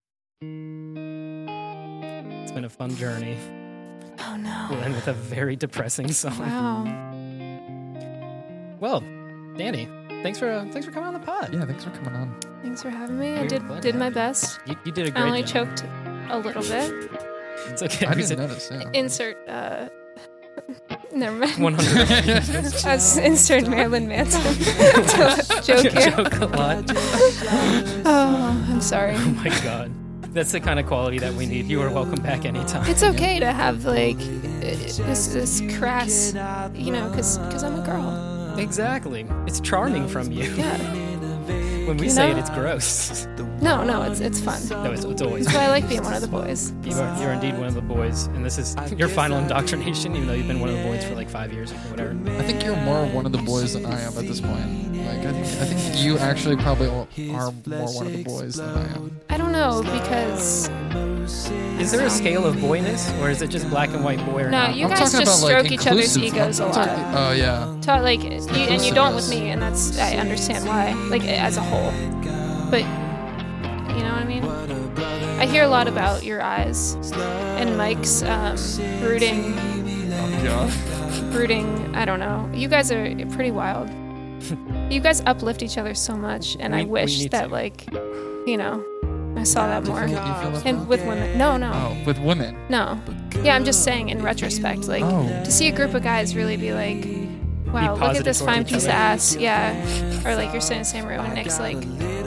It's been a fun journey. Oh no! We'll end with a very depressing song. Wow. Well, Danny, thanks for uh, thanks for coming on the pod. Yeah, thanks for coming on. Thanks for having me. I We're did glad to did have my you. best. You, you did a I great only job. choked a little bit. It's okay. I We didn't said notice. Yeah. Insert. Uh, never mind. one hundred. I was insert Marilyn Manson joke here. Joke a lot. Oh, I'm sorry. Oh my god. That's the kind of quality that we need. You are welcome back anytime. It's okay to have like uh, this this crass, you know, because I'm a girl. Exactly. It's charming from you. Yeah. When we You say know? it, it's gross. No, no, it's it's fun. No, it's, it's always. That's why I like being one of the boys. You are, you're indeed one of the boys, and this is your final indoctrination, even though you've been one of the boys for like five years or whatever. I think you're more one of the boys than I am at this point. Like, I think I think you actually probably are more one of the boys than I am. I don't know because Is there a scale of boyness, or is it just black and white boy or no, not? you I'm guys talking just about, like, stroke each other's inclusive- egos a I'm lot. talking- Oh yeah. Ta- like you, and you don't with Inclusiveness. me, and that's I understand why. Like as a whole, but you know what I mean. I hear a lot about your eyes and Mike's um, brooding, Yeah. brooding. I don't know. You guys are pretty wild. You guys uplift each other so much, and We- I we wish need that to. like, you know, I saw that more. You feel left And out? with women, no, no, Oh, with women. no. Yeah, I'm just saying in retrospect, like Oh. to see a group of guys really be like, wow, look positive at this towards fine each piece of other. ass, yeah. Or like you're sitting in the same room and Nick's like,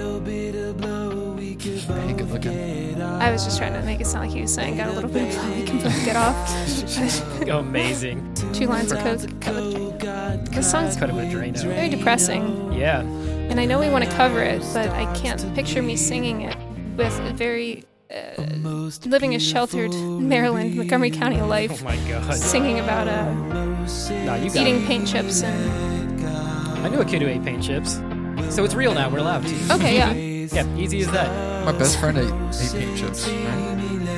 Hey, good looking. I was just trying to make it sound like he was saying, got a little bit of blow, we can both get off. Oh, amazing. Two lines of coke. This song's Cut it with a drain out. very depressing, Yeah. and I know we want to cover it, but I can't picture me singing it with a very uh, living a sheltered Maryland, Montgomery County Oh life, my god. singing about uh, No, you got eating it. paint chips and. I knew a kid who ate paint chips. So it's real now. We're allowed to. Okay, yeah. Yeah, easy as that. My best friend ate, ate paint chips. Right?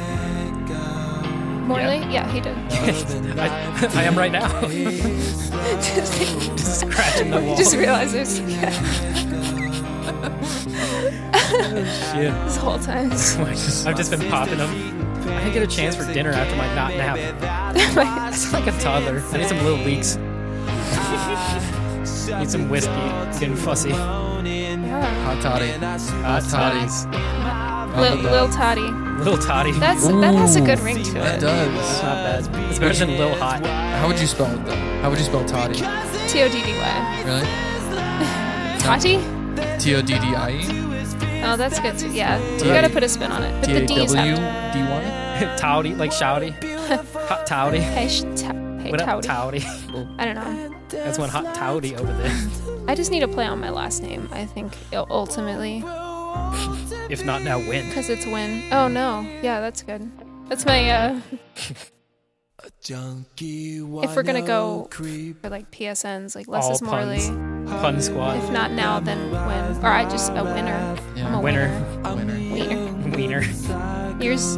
Morley? Yeah, he did. I, I am right now. Just scratching the wall. Just realized there's yeah, Shit. this whole time. I've just been popping them. I didn't get a chance for dinner after my not nap. It's like a toddler. I need some little leaks. Need some whiskey. Getting fussy. Yeah. Hot toddy. Hot toddies. Lil, Lil Toddy. Little toddy. That's that has a good ring to It it. does. It's not bad. It's better than Lil Hot. How would you spell it though? How would you spell toddy? T O D D Y. Really? Toddy? T O D D I E? Oh, that's good too. Yeah. You gotta put a spin on it. But T the A D's W have D Y? Towdy, like shouty. Hot towdy. Hey, sh- ta- hey What up, Towdy. towdy? I don't know. That's one hot towdy over there. I just need to play on my last name, I think, u- ultimately. If not now, when? Because it's Win. Oh, no. Yeah, that's good. That's my, uh... if we're gonna go for, like, P S Ns, like, less All is Morley. puns. Pun squad. If not now, then when. Or I just, a winner. Yeah. I'm a Winner. winner. Winner. Wiener. Wiener. Yours.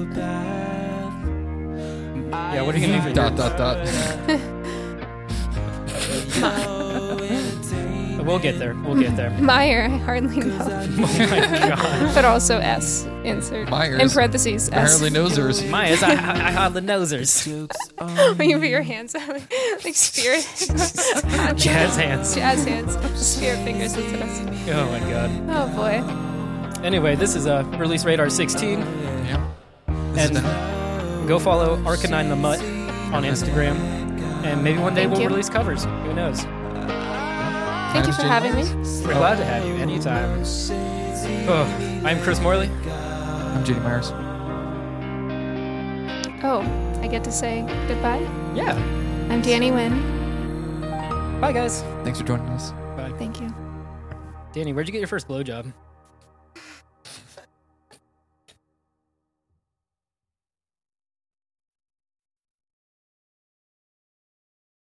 Yeah, what are you gonna do for Dot yours? dot dot. A We'll get there. We'll get there. Meyer, I hardly know. Oh my god. But also S. Insert. Myers. In parentheses, S. Apparently nosers. Myers, I, I, I had the nosers. When you put your hands out, like spirit. Jazz hands. Jazz hands. Spirit fingers instead of. Oh my god. Oh boy. Anyway, this is uh, Release Radar sixteen. Yeah. This And has been- go follow Arcanine the Mutt on Instagram. And maybe one day Thank we'll you. release covers. Who knows? Thank you Myers for J. having me. We're glad to have you anytime. Oh, I'm Chris Morley. I'm J D Myers. Oh, I get to say goodbye. Yeah. I'm Danny Wynn. Bye, guys. Thanks for joining us. Bye. Thank you. Danny, where'd you get your first blowjob?